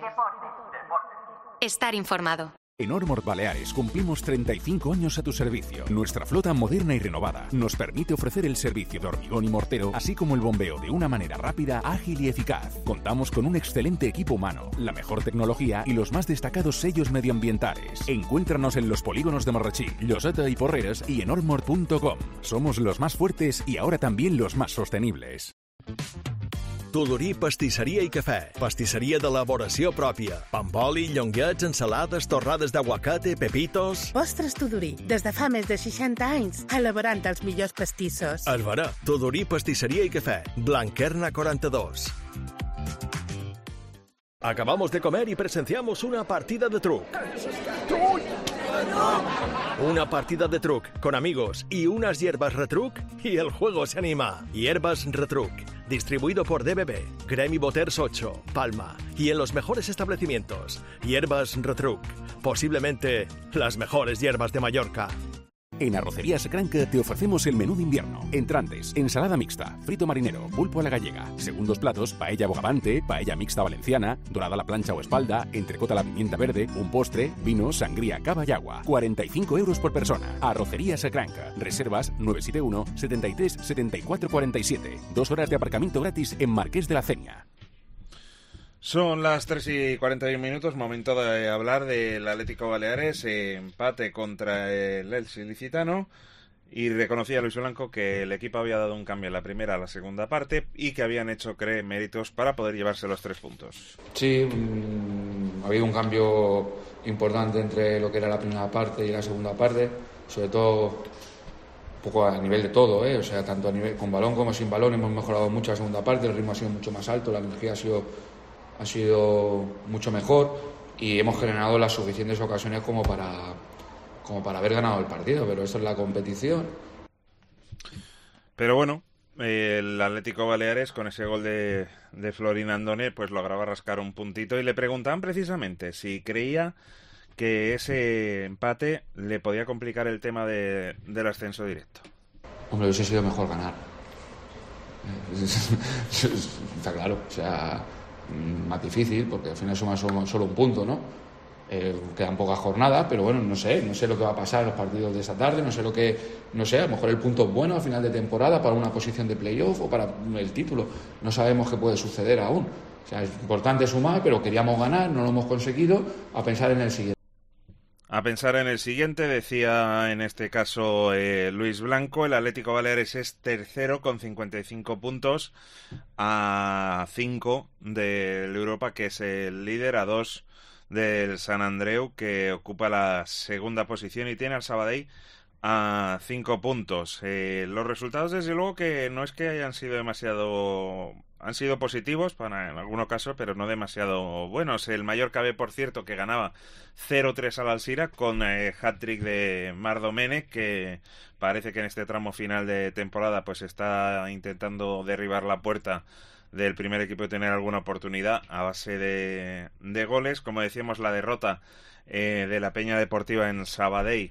Estar informado. En Ormor Baleares cumplimos treinta y cinco años a tu servicio. Nuestra flota moderna y renovada nos permite ofrecer el servicio de hormigón y mortero, así como el bombeo de una manera rápida, ágil y eficaz. Contamos con un excelente equipo humano, la mejor tecnología y los más destacados sellos medioambientales. Encuéntranos en los polígonos de Marrachí, Lloseta y Porreres y en ormor punto com. Somos los más fuertes y ahora también los más sostenibles. Tudorí Pastisseria i Cafè. Pastisseria d'elaboració pròpia. Pamboli, llonguets, ensalades, torrades d'aguacate, pepitos... Postres Tudorí, des de fa més de seixanta anys, elaborant els millors pastissos. Es verà. Tudorí Pastisseria i Cafè. Blanquerna quaranta-dos. Acabamos de comer y presenciamos una partida de truc. Una partida de truc con amigos y unas hierbas retruc y el juego se anima. Hierbas Retruc, distribuido por D B B, Gremi Boters ocho, Palma y en los mejores establecimientos. Hierbas Retruc, posiblemente las mejores hierbas de Mallorca. En Arrocería Sacranca te ofrecemos el menú de invierno. Entrantes, ensalada mixta, frito marinero, pulpo a la gallega. Segundos platos, paella bogavante, paella mixta valenciana, dorada a la plancha o espalda, entrecota a la pimienta verde, un postre, vino, sangría, cava y agua. cuarenta y cinco euros por persona. Arrocería Sacranca. Reservas nueve siete uno, setenta y tres, setenta y cuatro cuarenta y siete. Dos horas de aparcamiento gratis en Marqués de la Cenia. Son las tres y cuarenta y un minutos, momento de hablar del Atlético Baleares, eh, empate contra el Elche ilicitano, y reconocía Luis Blanco que el equipo había dado un cambio en la primera a la segunda parte y que habían hecho, cree, méritos para poder llevarse los tres puntos. Sí, mmm, ha habido un cambio importante entre lo que era la primera parte y la segunda parte, sobre todo un poco a nivel de todo, ¿eh? O sea, tanto a nivel con balón como sin balón hemos mejorado mucho la segunda parte, el ritmo ha sido mucho más alto, la energía ha sido ha sido mucho mejor y hemos generado las suficientes ocasiones como para como para haber ganado el partido, pero eso es la competición. Pero bueno, eh, el Atlético Baleares con ese gol de, de Florin Andone pues lograba rascar un puntito, y le preguntaban precisamente si creía que ese empate le podía complicar el tema de, del ascenso directo. Hombre, hubiese sido mejor ganar. Está claro, o sea, más difícil porque al final suma solo, solo un punto, ¿no? Eh, quedan pocas jornadas, pero bueno, no sé, no sé lo que va a pasar en los partidos de esta tarde, no sé lo que, no sé, a lo mejor el punto es bueno al final de temporada para una posición de playoff o para el título, no sabemos qué puede suceder aún. O sea, es importante sumar, pero queríamos ganar, no lo hemos conseguido, a pensar en el siguiente. A pensar en el siguiente, decía en este caso eh, Luis Blanco. El Atlético Baleares es tercero con cincuenta y cinco puntos, a cinco del Europa, que es el líder, a dos del Sant Andreu, que ocupa la segunda posición, y tiene al Sabadell a cinco puntos. Eh, los resultados, desde luego, que no es que hayan sido demasiado... Han sido positivos para en algunos casos, pero no demasiado buenos. El Mallorca B, por cierto, que ganaba cero tres al Alzira con eh, hat-trick de Marc Domènech, que parece que en este tramo final de temporada pues está intentando derribar la puerta del primer equipo y tener alguna oportunidad a base de, de goles. Como decíamos, la derrota eh, de la Peña Deportiva en Sabadell,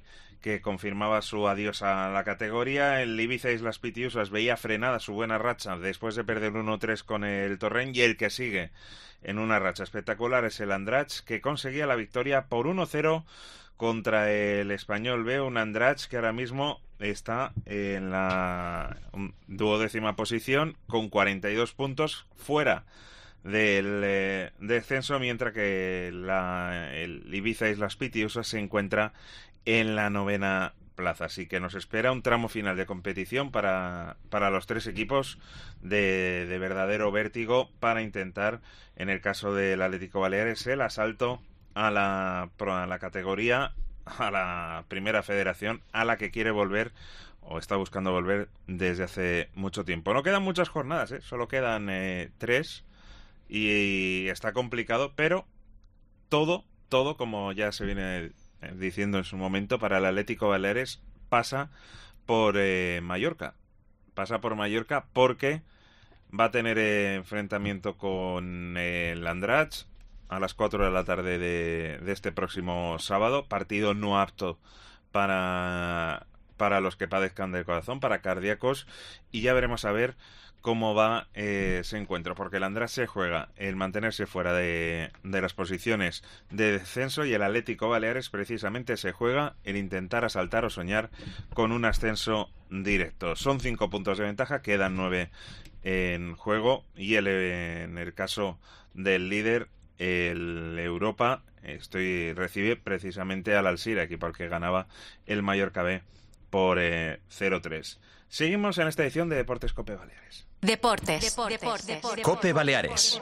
que confirmaba su adiós a la categoría. El Ibiza Islas Pitiusas veía frenada su buena racha después de perder uno tres con el Torrent, y el que sigue en una racha espectacular es el Andratx, que conseguía la victoria por uno cero contra el Español B, un Andratx que ahora mismo está en la duodécima posición con cuarenta y dos puntos, fuera del eh, descenso, mientras que la, el Ibiza Islas Pitiusas se encuentra en la novena plaza. Así que nos espera un tramo final de competición para, para los tres equipos de, de verdadero vértigo, para intentar, en el caso del Atlético Baleares, el asalto a la, a la categoría, a la primera federación, a la que quiere volver o está buscando volver desde hace mucho tiempo. No quedan muchas jornadas, ¿eh? Solo quedan eh, tres y está complicado, pero todo, todo, como ya se viene diciendo en su momento, para el Atlético Baleares pasa por eh, Mallorca. Pasa por Mallorca porque va a tener eh, enfrentamiento con eh, el Andratx a las cuatro de la tarde de, de este próximo sábado. Partido no apto para, para los que padezcan del corazón, para cardíacos, y ya veremos a ver cómo va eh, ese encuentro, porque el Andratx se juega el mantenerse fuera de, de las posiciones de descenso, y el Atlético Baleares precisamente se juega el intentar asaltar o soñar con un ascenso directo. Son cinco puntos de ventaja, quedan nueve en juego, y el, en el caso del líder, el Europa, estoy recibe precisamente al Alzira, equipo al que ganaba el Mallorca B por eh, cero tres. Seguimos en esta edición de Deportes Cope Baleares. Deportes. Deportes. Deportes. Deportes. Cope Baleares.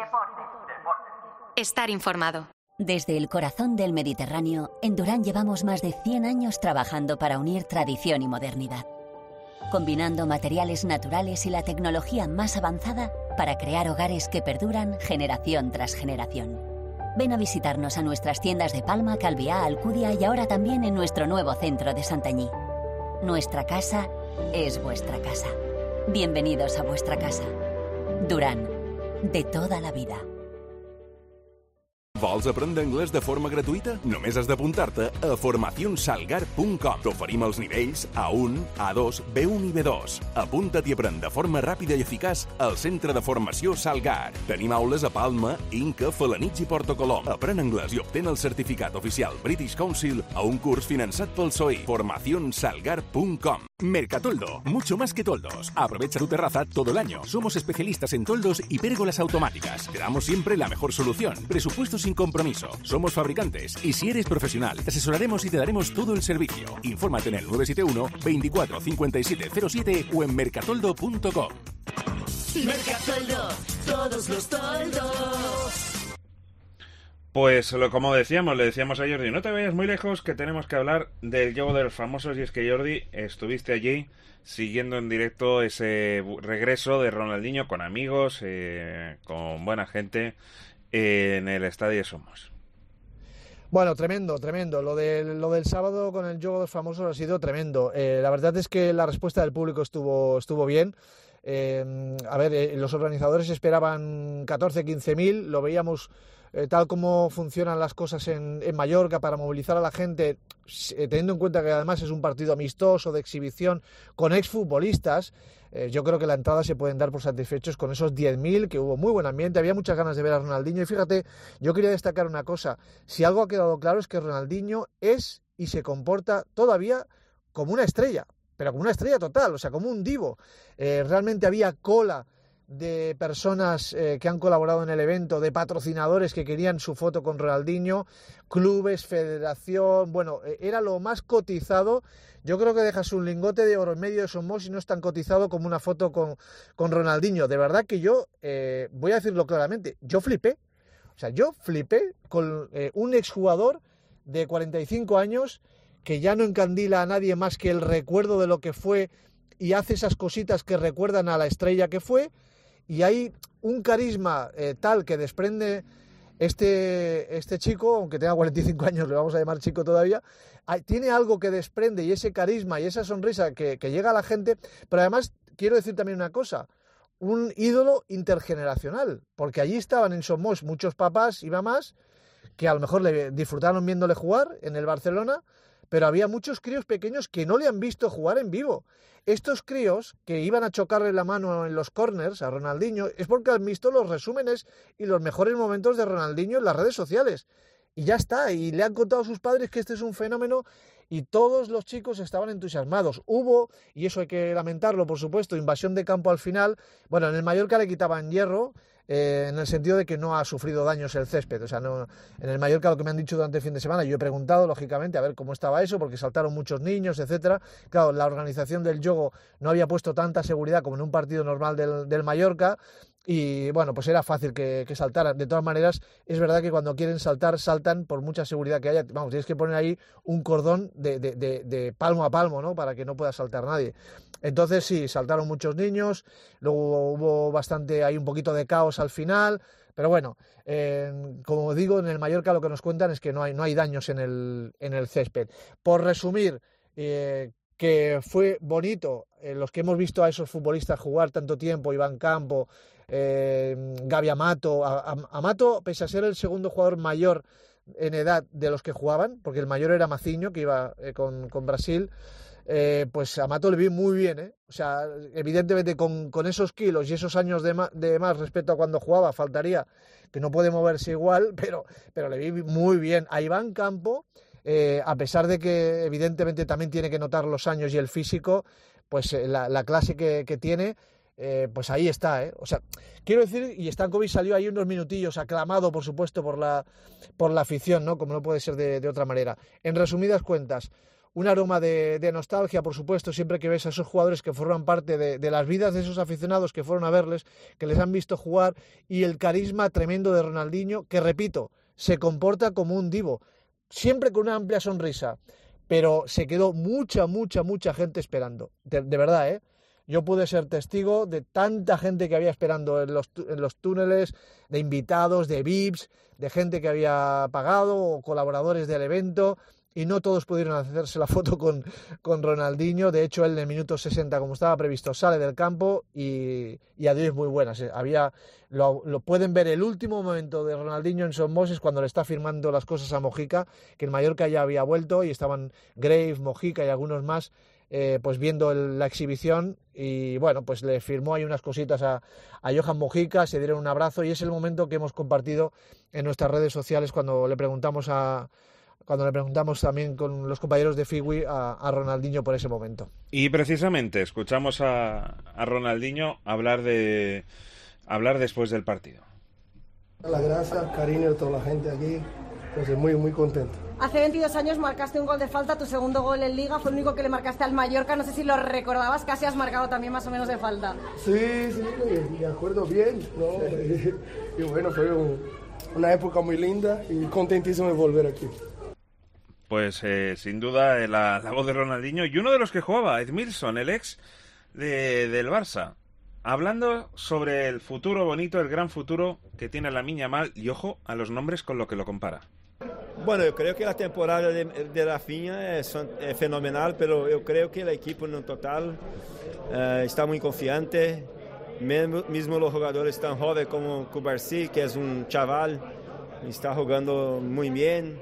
Estar informado. Desde el corazón del Mediterráneo, en Durán llevamos más de cien años trabajando para unir tradición y modernidad, combinando materiales naturales y la tecnología más avanzada para crear hogares que perduran generación tras generación. Ven a visitarnos a nuestras tiendas de Palma, Calviá, Alcudia y ahora también en nuestro nuevo centro de Santanyí. Nuestra casa es vuestra casa. Bienvenidos a vuestra casa. Durán, de toda la vida. Vols aprendre anglès de forma gratuïta? Només has d'apuntar-te a formación salgar punt com. T'oferim els nivells A un, A dos, B un i B dos. Apunta't i aprèn de forma ràpida i eficaç al Centre de Formació Salgar. Tenim aules a Palma, Inca, Felanitx i Porto Colom. Aprèn anglès i obtén el certificat oficial British Council a un curs finançat pel S O I. formación salgar punt com. Mercatoldo, mucho más que toldos. Aprovecha tu terraza todo el año. Somos especialistas en toldos y pérgolas automáticas. Te damos siempre la mejor solución. Presupuesto sin compromiso. Somos fabricantes y si eres profesional, te asesoraremos y te daremos todo el servicio. Infórmate en el nueve siete uno, veinticuatro, cincuenta y siete cero siete o en mercatoldo punto com. Mercatoldo, todos los toldos. Pues lo, como decíamos, le decíamos a Jordi, no te vayas muy lejos, que tenemos que hablar del juego de los famosos, y es que, Jordi, estuviste allí siguiendo en directo ese regreso de Ronaldinho con amigos, eh, con buena gente, eh, en el Estadio Somos. Bueno, tremendo, tremendo. Lo, de, lo del sábado con el juego de los famosos ha sido tremendo. Eh, la verdad es que la respuesta del público estuvo, estuvo bien. Eh, a ver, eh, los organizadores esperaban catorce, quince mil, lo veíamos eh, tal como funcionan las cosas en, en Mallorca para movilizar a la gente, eh, teniendo en cuenta que además es un partido amistoso de exhibición con exfutbolistas. Eh, yo creo que la entrada se pueden dar por satisfechos con esos diez mil, que hubo muy buen ambiente, había muchas ganas de ver a Ronaldinho. Y fíjate, yo quería destacar una cosa, si algo ha quedado claro es que Ronaldinho es y se comporta todavía como una estrella, pero como una estrella total, o sea, como un divo. Eh, realmente había cola de personas eh, que han colaborado en el evento, de patrocinadores que querían su foto con Ronaldinho, clubes, federación, bueno, eh, era lo más cotizado. Yo creo que dejas un lingote de oro en medio de Somos y no es tan cotizado como una foto con, con Ronaldinho. De verdad que yo, eh, voy a decirlo claramente, yo flipé. O sea, yo flipé con eh, un exjugador de cuarenta y cinco años que ya no encandila a nadie más que el recuerdo de lo que fue y hace esas cositas que recuerdan a la estrella que fue, y hay un carisma eh, tal que desprende este, este chico, aunque tenga cuarenta y cinco años, le vamos a llamar chico todavía, hay, tiene algo que desprende y ese carisma y esa sonrisa que, que llega a la gente, pero además quiero decir también una cosa, un ídolo intergeneracional, porque allí estaban en Somos muchos papás y mamás que a lo mejor le disfrutaron viéndole jugar en el Barcelona, pero había muchos críos pequeños que no le han visto jugar en vivo. Estos críos que iban a chocarle la mano en los corners a Ronaldinho es porque han visto los resúmenes y los mejores momentos de Ronaldinho en las redes sociales. Y ya está, y le han contado a sus padres que este es un fenómeno y todos los chicos estaban entusiasmados. Hubo, y eso hay que lamentarlo, por supuesto, invasión de campo al final. Bueno, en el Mallorca le quitaban hierro, eh, en el sentido de que no ha sufrido daños el césped. O sea, no, en el Mallorca, lo que me han dicho durante el fin de semana, yo he preguntado, lógicamente, a ver cómo estaba eso, porque saltaron muchos niños, etcétera. Claro, la organización del juego no había puesto tanta seguridad como en un partido normal del, del Mallorca, y bueno, pues era fácil que, que saltaran. De todas maneras, es verdad que cuando quieren saltar, saltan por mucha seguridad que haya. Vamos, tienes que poner ahí un cordón de, de, de, de palmo a palmo, ¿no? Para que no pueda saltar nadie. Entonces sí, saltaron muchos niños, luego hubo bastante, hay un poquito de caos al final, pero bueno, eh, como digo, en el Mallorca lo que nos cuentan es que no hay, no hay daños en el, en el césped. Por resumir, eh, que fue bonito, eh, los que hemos visto a esos futbolistas jugar tanto tiempo, Iván Campo, eh, Gabi Amato, a, a, Amato, pese a ser el segundo jugador mayor en edad de los que jugaban, porque el mayor era Maciño, que iba eh, con, con Brasil, eh, pues a Amato le vi muy bien, ¿eh? O sea, evidentemente con, con esos kilos y esos años de, ma, de más respecto a cuando jugaba, faltaría que no puede moverse igual, pero, pero le vi muy bien. A Iván Campo, eh, a pesar de que evidentemente también tiene que notar los años y el físico, pues eh, la, la clase que, que tiene, eh, pues ahí está, ¿eh? O sea, quiero decir, y Stankovic salió ahí unos minutillos, aclamado por supuesto por la, por la afición, ¿no? Como no puede ser de, de otra manera. En resumidas cuentas, un aroma de, de nostalgia, por supuesto, siempre que ves a esos jugadores que forman parte de, de las vidas de esos aficionados que fueron a verles, que les han visto jugar, y el carisma tremendo de Ronaldinho, que repito, se comporta como un divo, siempre con una amplia sonrisa, pero se quedó mucha, mucha, mucha gente esperando, de, de verdad, ¿eh? Yo pude ser testigo de tanta gente que había esperando en los, en los túneles, de invitados, de V I Ps, de gente que había pagado, o colaboradores del evento, y no todos pudieron hacerse la foto con, con Ronaldinho. De hecho, él en el minuto sesenta, como estaba previsto, sale del campo y, y adiós muy buenas. Había, lo, lo pueden ver el último momento de Ronaldinho en Son Moses cuando le está firmando las cosas a Mojica, que en Mallorca ya había vuelto y estaban Grave, Mojica y algunos más, eh, pues viendo el, la exhibición, y bueno, pues le firmó ahí unas cositas a, a Johan Mojica, se dieron un abrazo, y es el momento que hemos compartido en nuestras redes sociales cuando le preguntamos a cuando le preguntamos también con los compañeros de Fiwi a, a Ronaldinho por ese momento. Y precisamente escuchamos a, a Ronaldinho hablar de hablar después del partido. Las gracias, cariño de toda la gente aquí, pues muy, muy contento. Hace veintidós años marcaste un gol de falta, tu segundo gol en Liga, fue el único que le marcaste al Mallorca, no sé si lo recordabas, casi has marcado también más o menos de falta. Sí, sí, me acuerdo bien, ¿no? Y bueno, fue un, una época muy linda y contentísimo de volver aquí. Pues eh, sin duda la, la voz de Ronaldinho, y uno de los que jugaba, Edmilson, el ex de, del Barça, hablando sobre el futuro bonito, el gran futuro que tiene la Lamine Yamal, y ojo a los nombres con lo que lo compara. Bueno, yo creo que la temporada de, de Rafinha es, es fenomenal, pero yo creo que el equipo en total uh, está muy confiante, mismo los jugadores tan jóvenes como Cubarsí, que es un chaval, está jugando muy bien.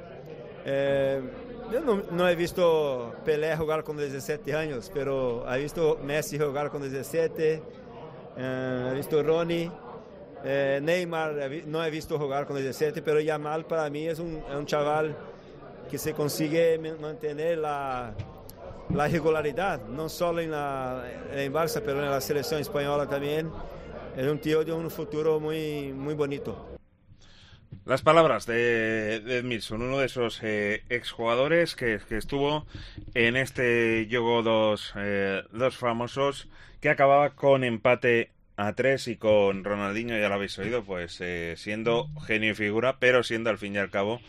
Eh, yo no, no he visto Pelé jugar con diecisiete años, pero he visto Messi jugar con diecisiete, eh, he visto Ronnie, eh, Neymar no he visto jugar con diecisiete, pero Yamal para mí es un, es un chaval que se consigue mantener la, la regularidad, no solo en, la, en Barça, pero en la selección española también. Es un tío de un futuro muy, muy bonito. Las palabras de, de Edmilson, uno de esos eh, exjugadores que, que estuvo en este Juego dos, eh, dos famosos, que acababa con empate a tres y con Ronaldinho, ya lo habéis oído, pues eh, siendo genio y figura, pero siendo al fin y al cabo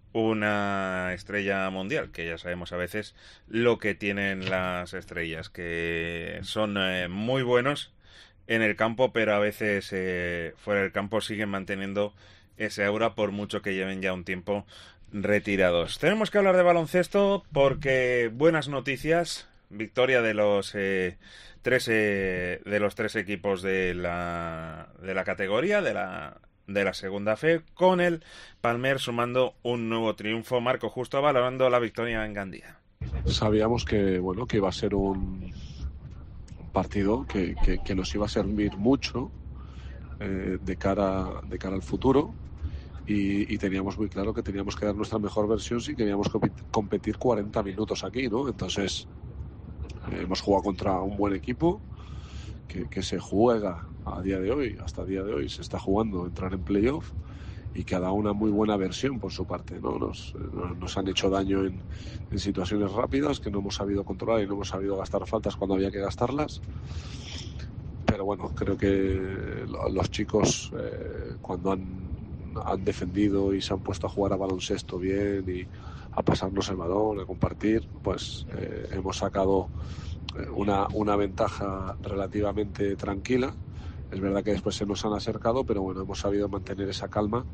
una estrella mundial, que ya sabemos a veces lo que tienen las estrellas, que son eh, muy buenos en el campo, pero a veces eh, fuera del campo siguen manteniendo ese aura por mucho que lleven ya un tiempo retirados. Tenemos que hablar de baloncesto porque buenas noticias, victoria de los eh, tres eh, de los tres equipos de la de la categoría de la de la segunda fe, con el Palmer sumando un nuevo triunfo. Marco Justo valorando la victoria en Gandía. sabíamos que, bueno, que iba a ser un partido que, que, que nos iba a servir mucho eh, de cara, de cara al futuro. Y, y teníamos muy claro que teníamos que dar nuestra mejor versión si queríamos competir cuarenta minutos aquí, ¿no? Entonces eh, hemos jugado contra un buen equipo que, que se juega a día de hoy, hasta el día de hoy se está jugando entrar en playoff y que ha dado una muy buena versión por su parte, ¿no? Nos, nos han hecho daño en, en situaciones rápidas que no hemos sabido controlar y no hemos sabido gastar faltas cuando había que gastarlas. Pero bueno, creo que los chicos eh, cuando han han defendido y se han puesto a jugar a baloncesto bien y a pasarnos el balón, a compartir, pues eh, hemos sacado una, una ventaja relativamente tranquila. Es verdad que después se nos han acercado, pero bueno, hemos sabido mantener esa calma.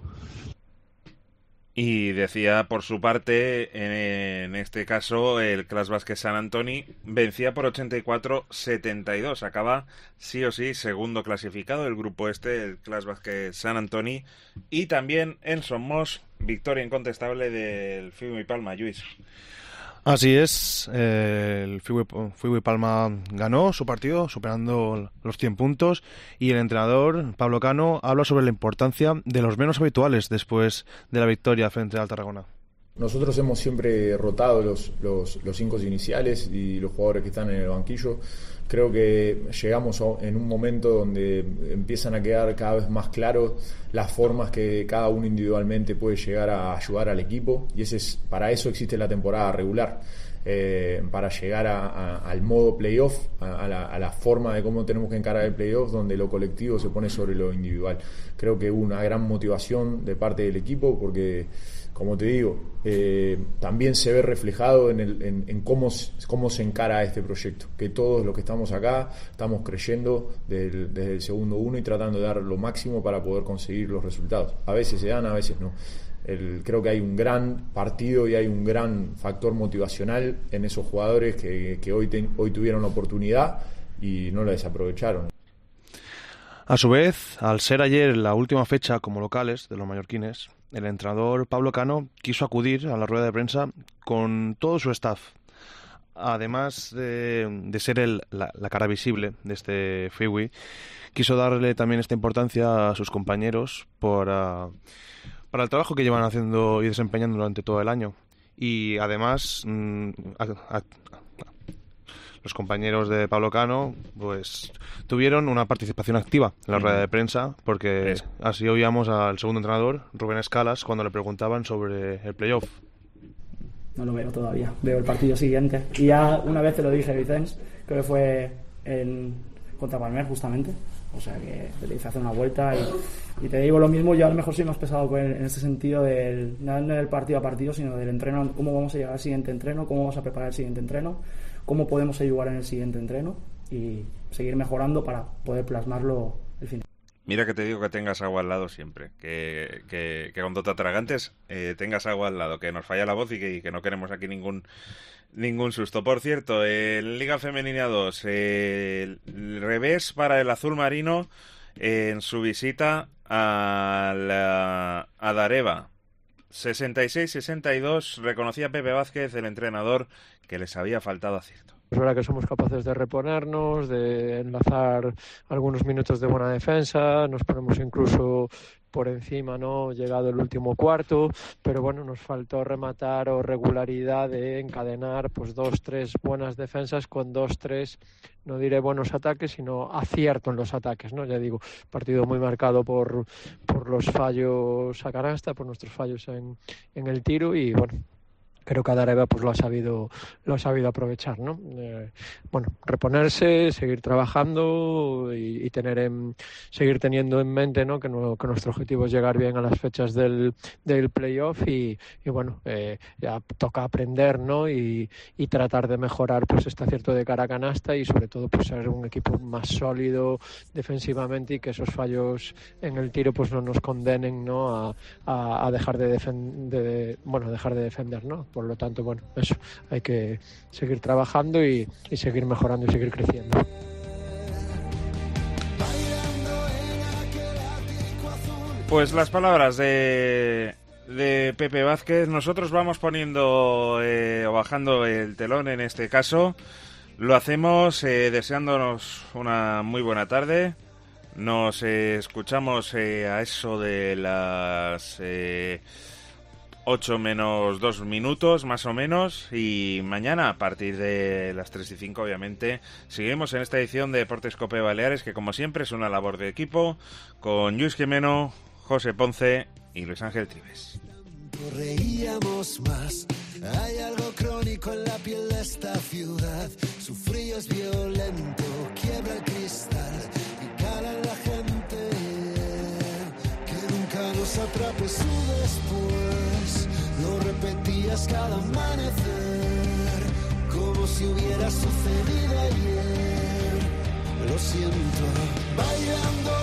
Y decía por su parte, en, en este caso, el Clas Basket San Antoni vencía por ochenta y cuatro a setenta y dos. Acaba sí o sí segundo clasificado del grupo este, el Clas Basket San Antoni. Y también en Somos, victoria incontestable del Fibui Palma, Lluís. Así es, eh, el Fibui Palma ganó su partido superando los cien puntos y el entrenador Pablo Cano habla sobre la importancia de los menos habituales después de la victoria frente al Tarragona. Nosotros hemos siempre rotado los, los, los cinco iniciales y los jugadores que están en el banquillo. Creo que llegamos a, en un momento donde empiezan a quedar cada vez más claros las formas que cada uno individualmente puede llegar a ayudar al equipo, y ese es, para eso existe la temporada regular, eh, para llegar a, a, al modo playoff, a, a, la, a la forma de cómo tenemos que encarar el playoff, donde lo colectivo se pone sobre lo individual. Creo que hubo una gran motivación de parte del equipo porque, como te digo, eh, también se ve reflejado en, el, en, en cómo, cómo se encara este proyecto, que todos los que estamos acá estamos creyendo desde el, desde el segundo uno y tratando de dar lo máximo para poder conseguir los resultados. A veces se dan, a veces no. El, creo que hay un gran partido y hay un gran factor motivacional en esos jugadores que, que hoy, te, hoy tuvieron la oportunidad y no la desaprovecharon. A su vez, al ser ayer la última fecha como locales de los mallorquines, el entrenador Pablo Cano quiso acudir a la rueda de prensa con todo su staff. Además de, de ser el, la, la cara visible de este Fibui, quiso darle también esta importancia a sus compañeros por, uh, para el trabajo que llevan haciendo y desempeñando durante todo el año. Y además, mmm, a, a, los compañeros de Pablo Cano pues tuvieron una participación activa en la rueda de prensa, porque sí. Así oíamos al segundo entrenador, Rubén Escalas, cuando le preguntaban sobre el playoff. No lo veo todavía, veo el partido siguiente. Y ya una vez te lo dije, Vicens, creo que fue en contra Palmer justamente. O sea que le hice hacer una vuelta y, y te digo lo mismo. Yo a lo mejor soy más pesado en este sentido del, no del partido a partido, sino del entreno, cómo vamos a llegar al siguiente entreno, cómo vamos a preparar el siguiente entreno, cómo podemos ayudar en el siguiente entreno y seguir mejorando para poder plasmarlo el fin. Mira que te digo que tengas agua al lado siempre, que, que, que cuando te atragantes eh, tengas agua al lado, que nos falla la voz y que, y que no queremos aquí ningún ningún susto. Por cierto, en Liga Femenina dos, eh, el revés para el azul marino eh, en su visita a, la, a Dareva. sesenta y seis sesenta y dos, reconocía Pepe Vázquez, el entrenador, que les había faltado acierto. Es verdad que somos capaces de reponernos, de enlazar algunos minutos de buena defensa, nos ponemos incluso por encima, ¿no? Llegado el último cuarto, pero bueno, nos faltó rematar o regularidad de encadenar pues dos, tres buenas defensas con dos, tres, no diré buenos ataques, sino acierto en los ataques, ¿no? Ya digo, partido muy marcado por, por los fallos a canasta, por nuestros fallos en, en el tiro y bueno, creo que Adareva pues lo ha sabido lo ha sabido aprovechar, ¿no? Eh, bueno, reponerse, seguir trabajando y, y tener en, seguir teniendo en mente, ¿no? que, no, que nuestro objetivo es llegar bien a las fechas del, del playoff y, y bueno, eh, ya toca aprender, ¿no? y, y tratar de mejorar pues este acierto de cara a canasta y sobre todo pues ser un equipo más sólido defensivamente y que esos fallos en el tiro pues no nos condenen, ¿no? a, a, a dejar de, defen- de bueno dejar de defender, ¿no? Por lo tanto, bueno, eso, hay que seguir trabajando y, y seguir mejorando y seguir creciendo. Pues las palabras de de Pepe Vázquez. Nosotros vamos poniendo eh, o bajando el telón en este caso. Lo hacemos eh, deseándonos una muy buena tarde. Nos eh, escuchamos eh, a eso de las eh, ocho menos dos minutos más o menos, y mañana a partir de las tres y cinco obviamente seguimos en esta edición de Deportes Cope Baleares, que como siempre es una labor de equipo con Luis Jimeno, José Ponce y Luis Ángel Trives. Reíamos más, hay algo crónico en la piel de esta ciudad, su frío es violento, quiebra el cristal y cala en la gente, que nunca nos atrape su después, lo repetías cada amanecer, como si hubiera sucedido ayer, lo siento, bailando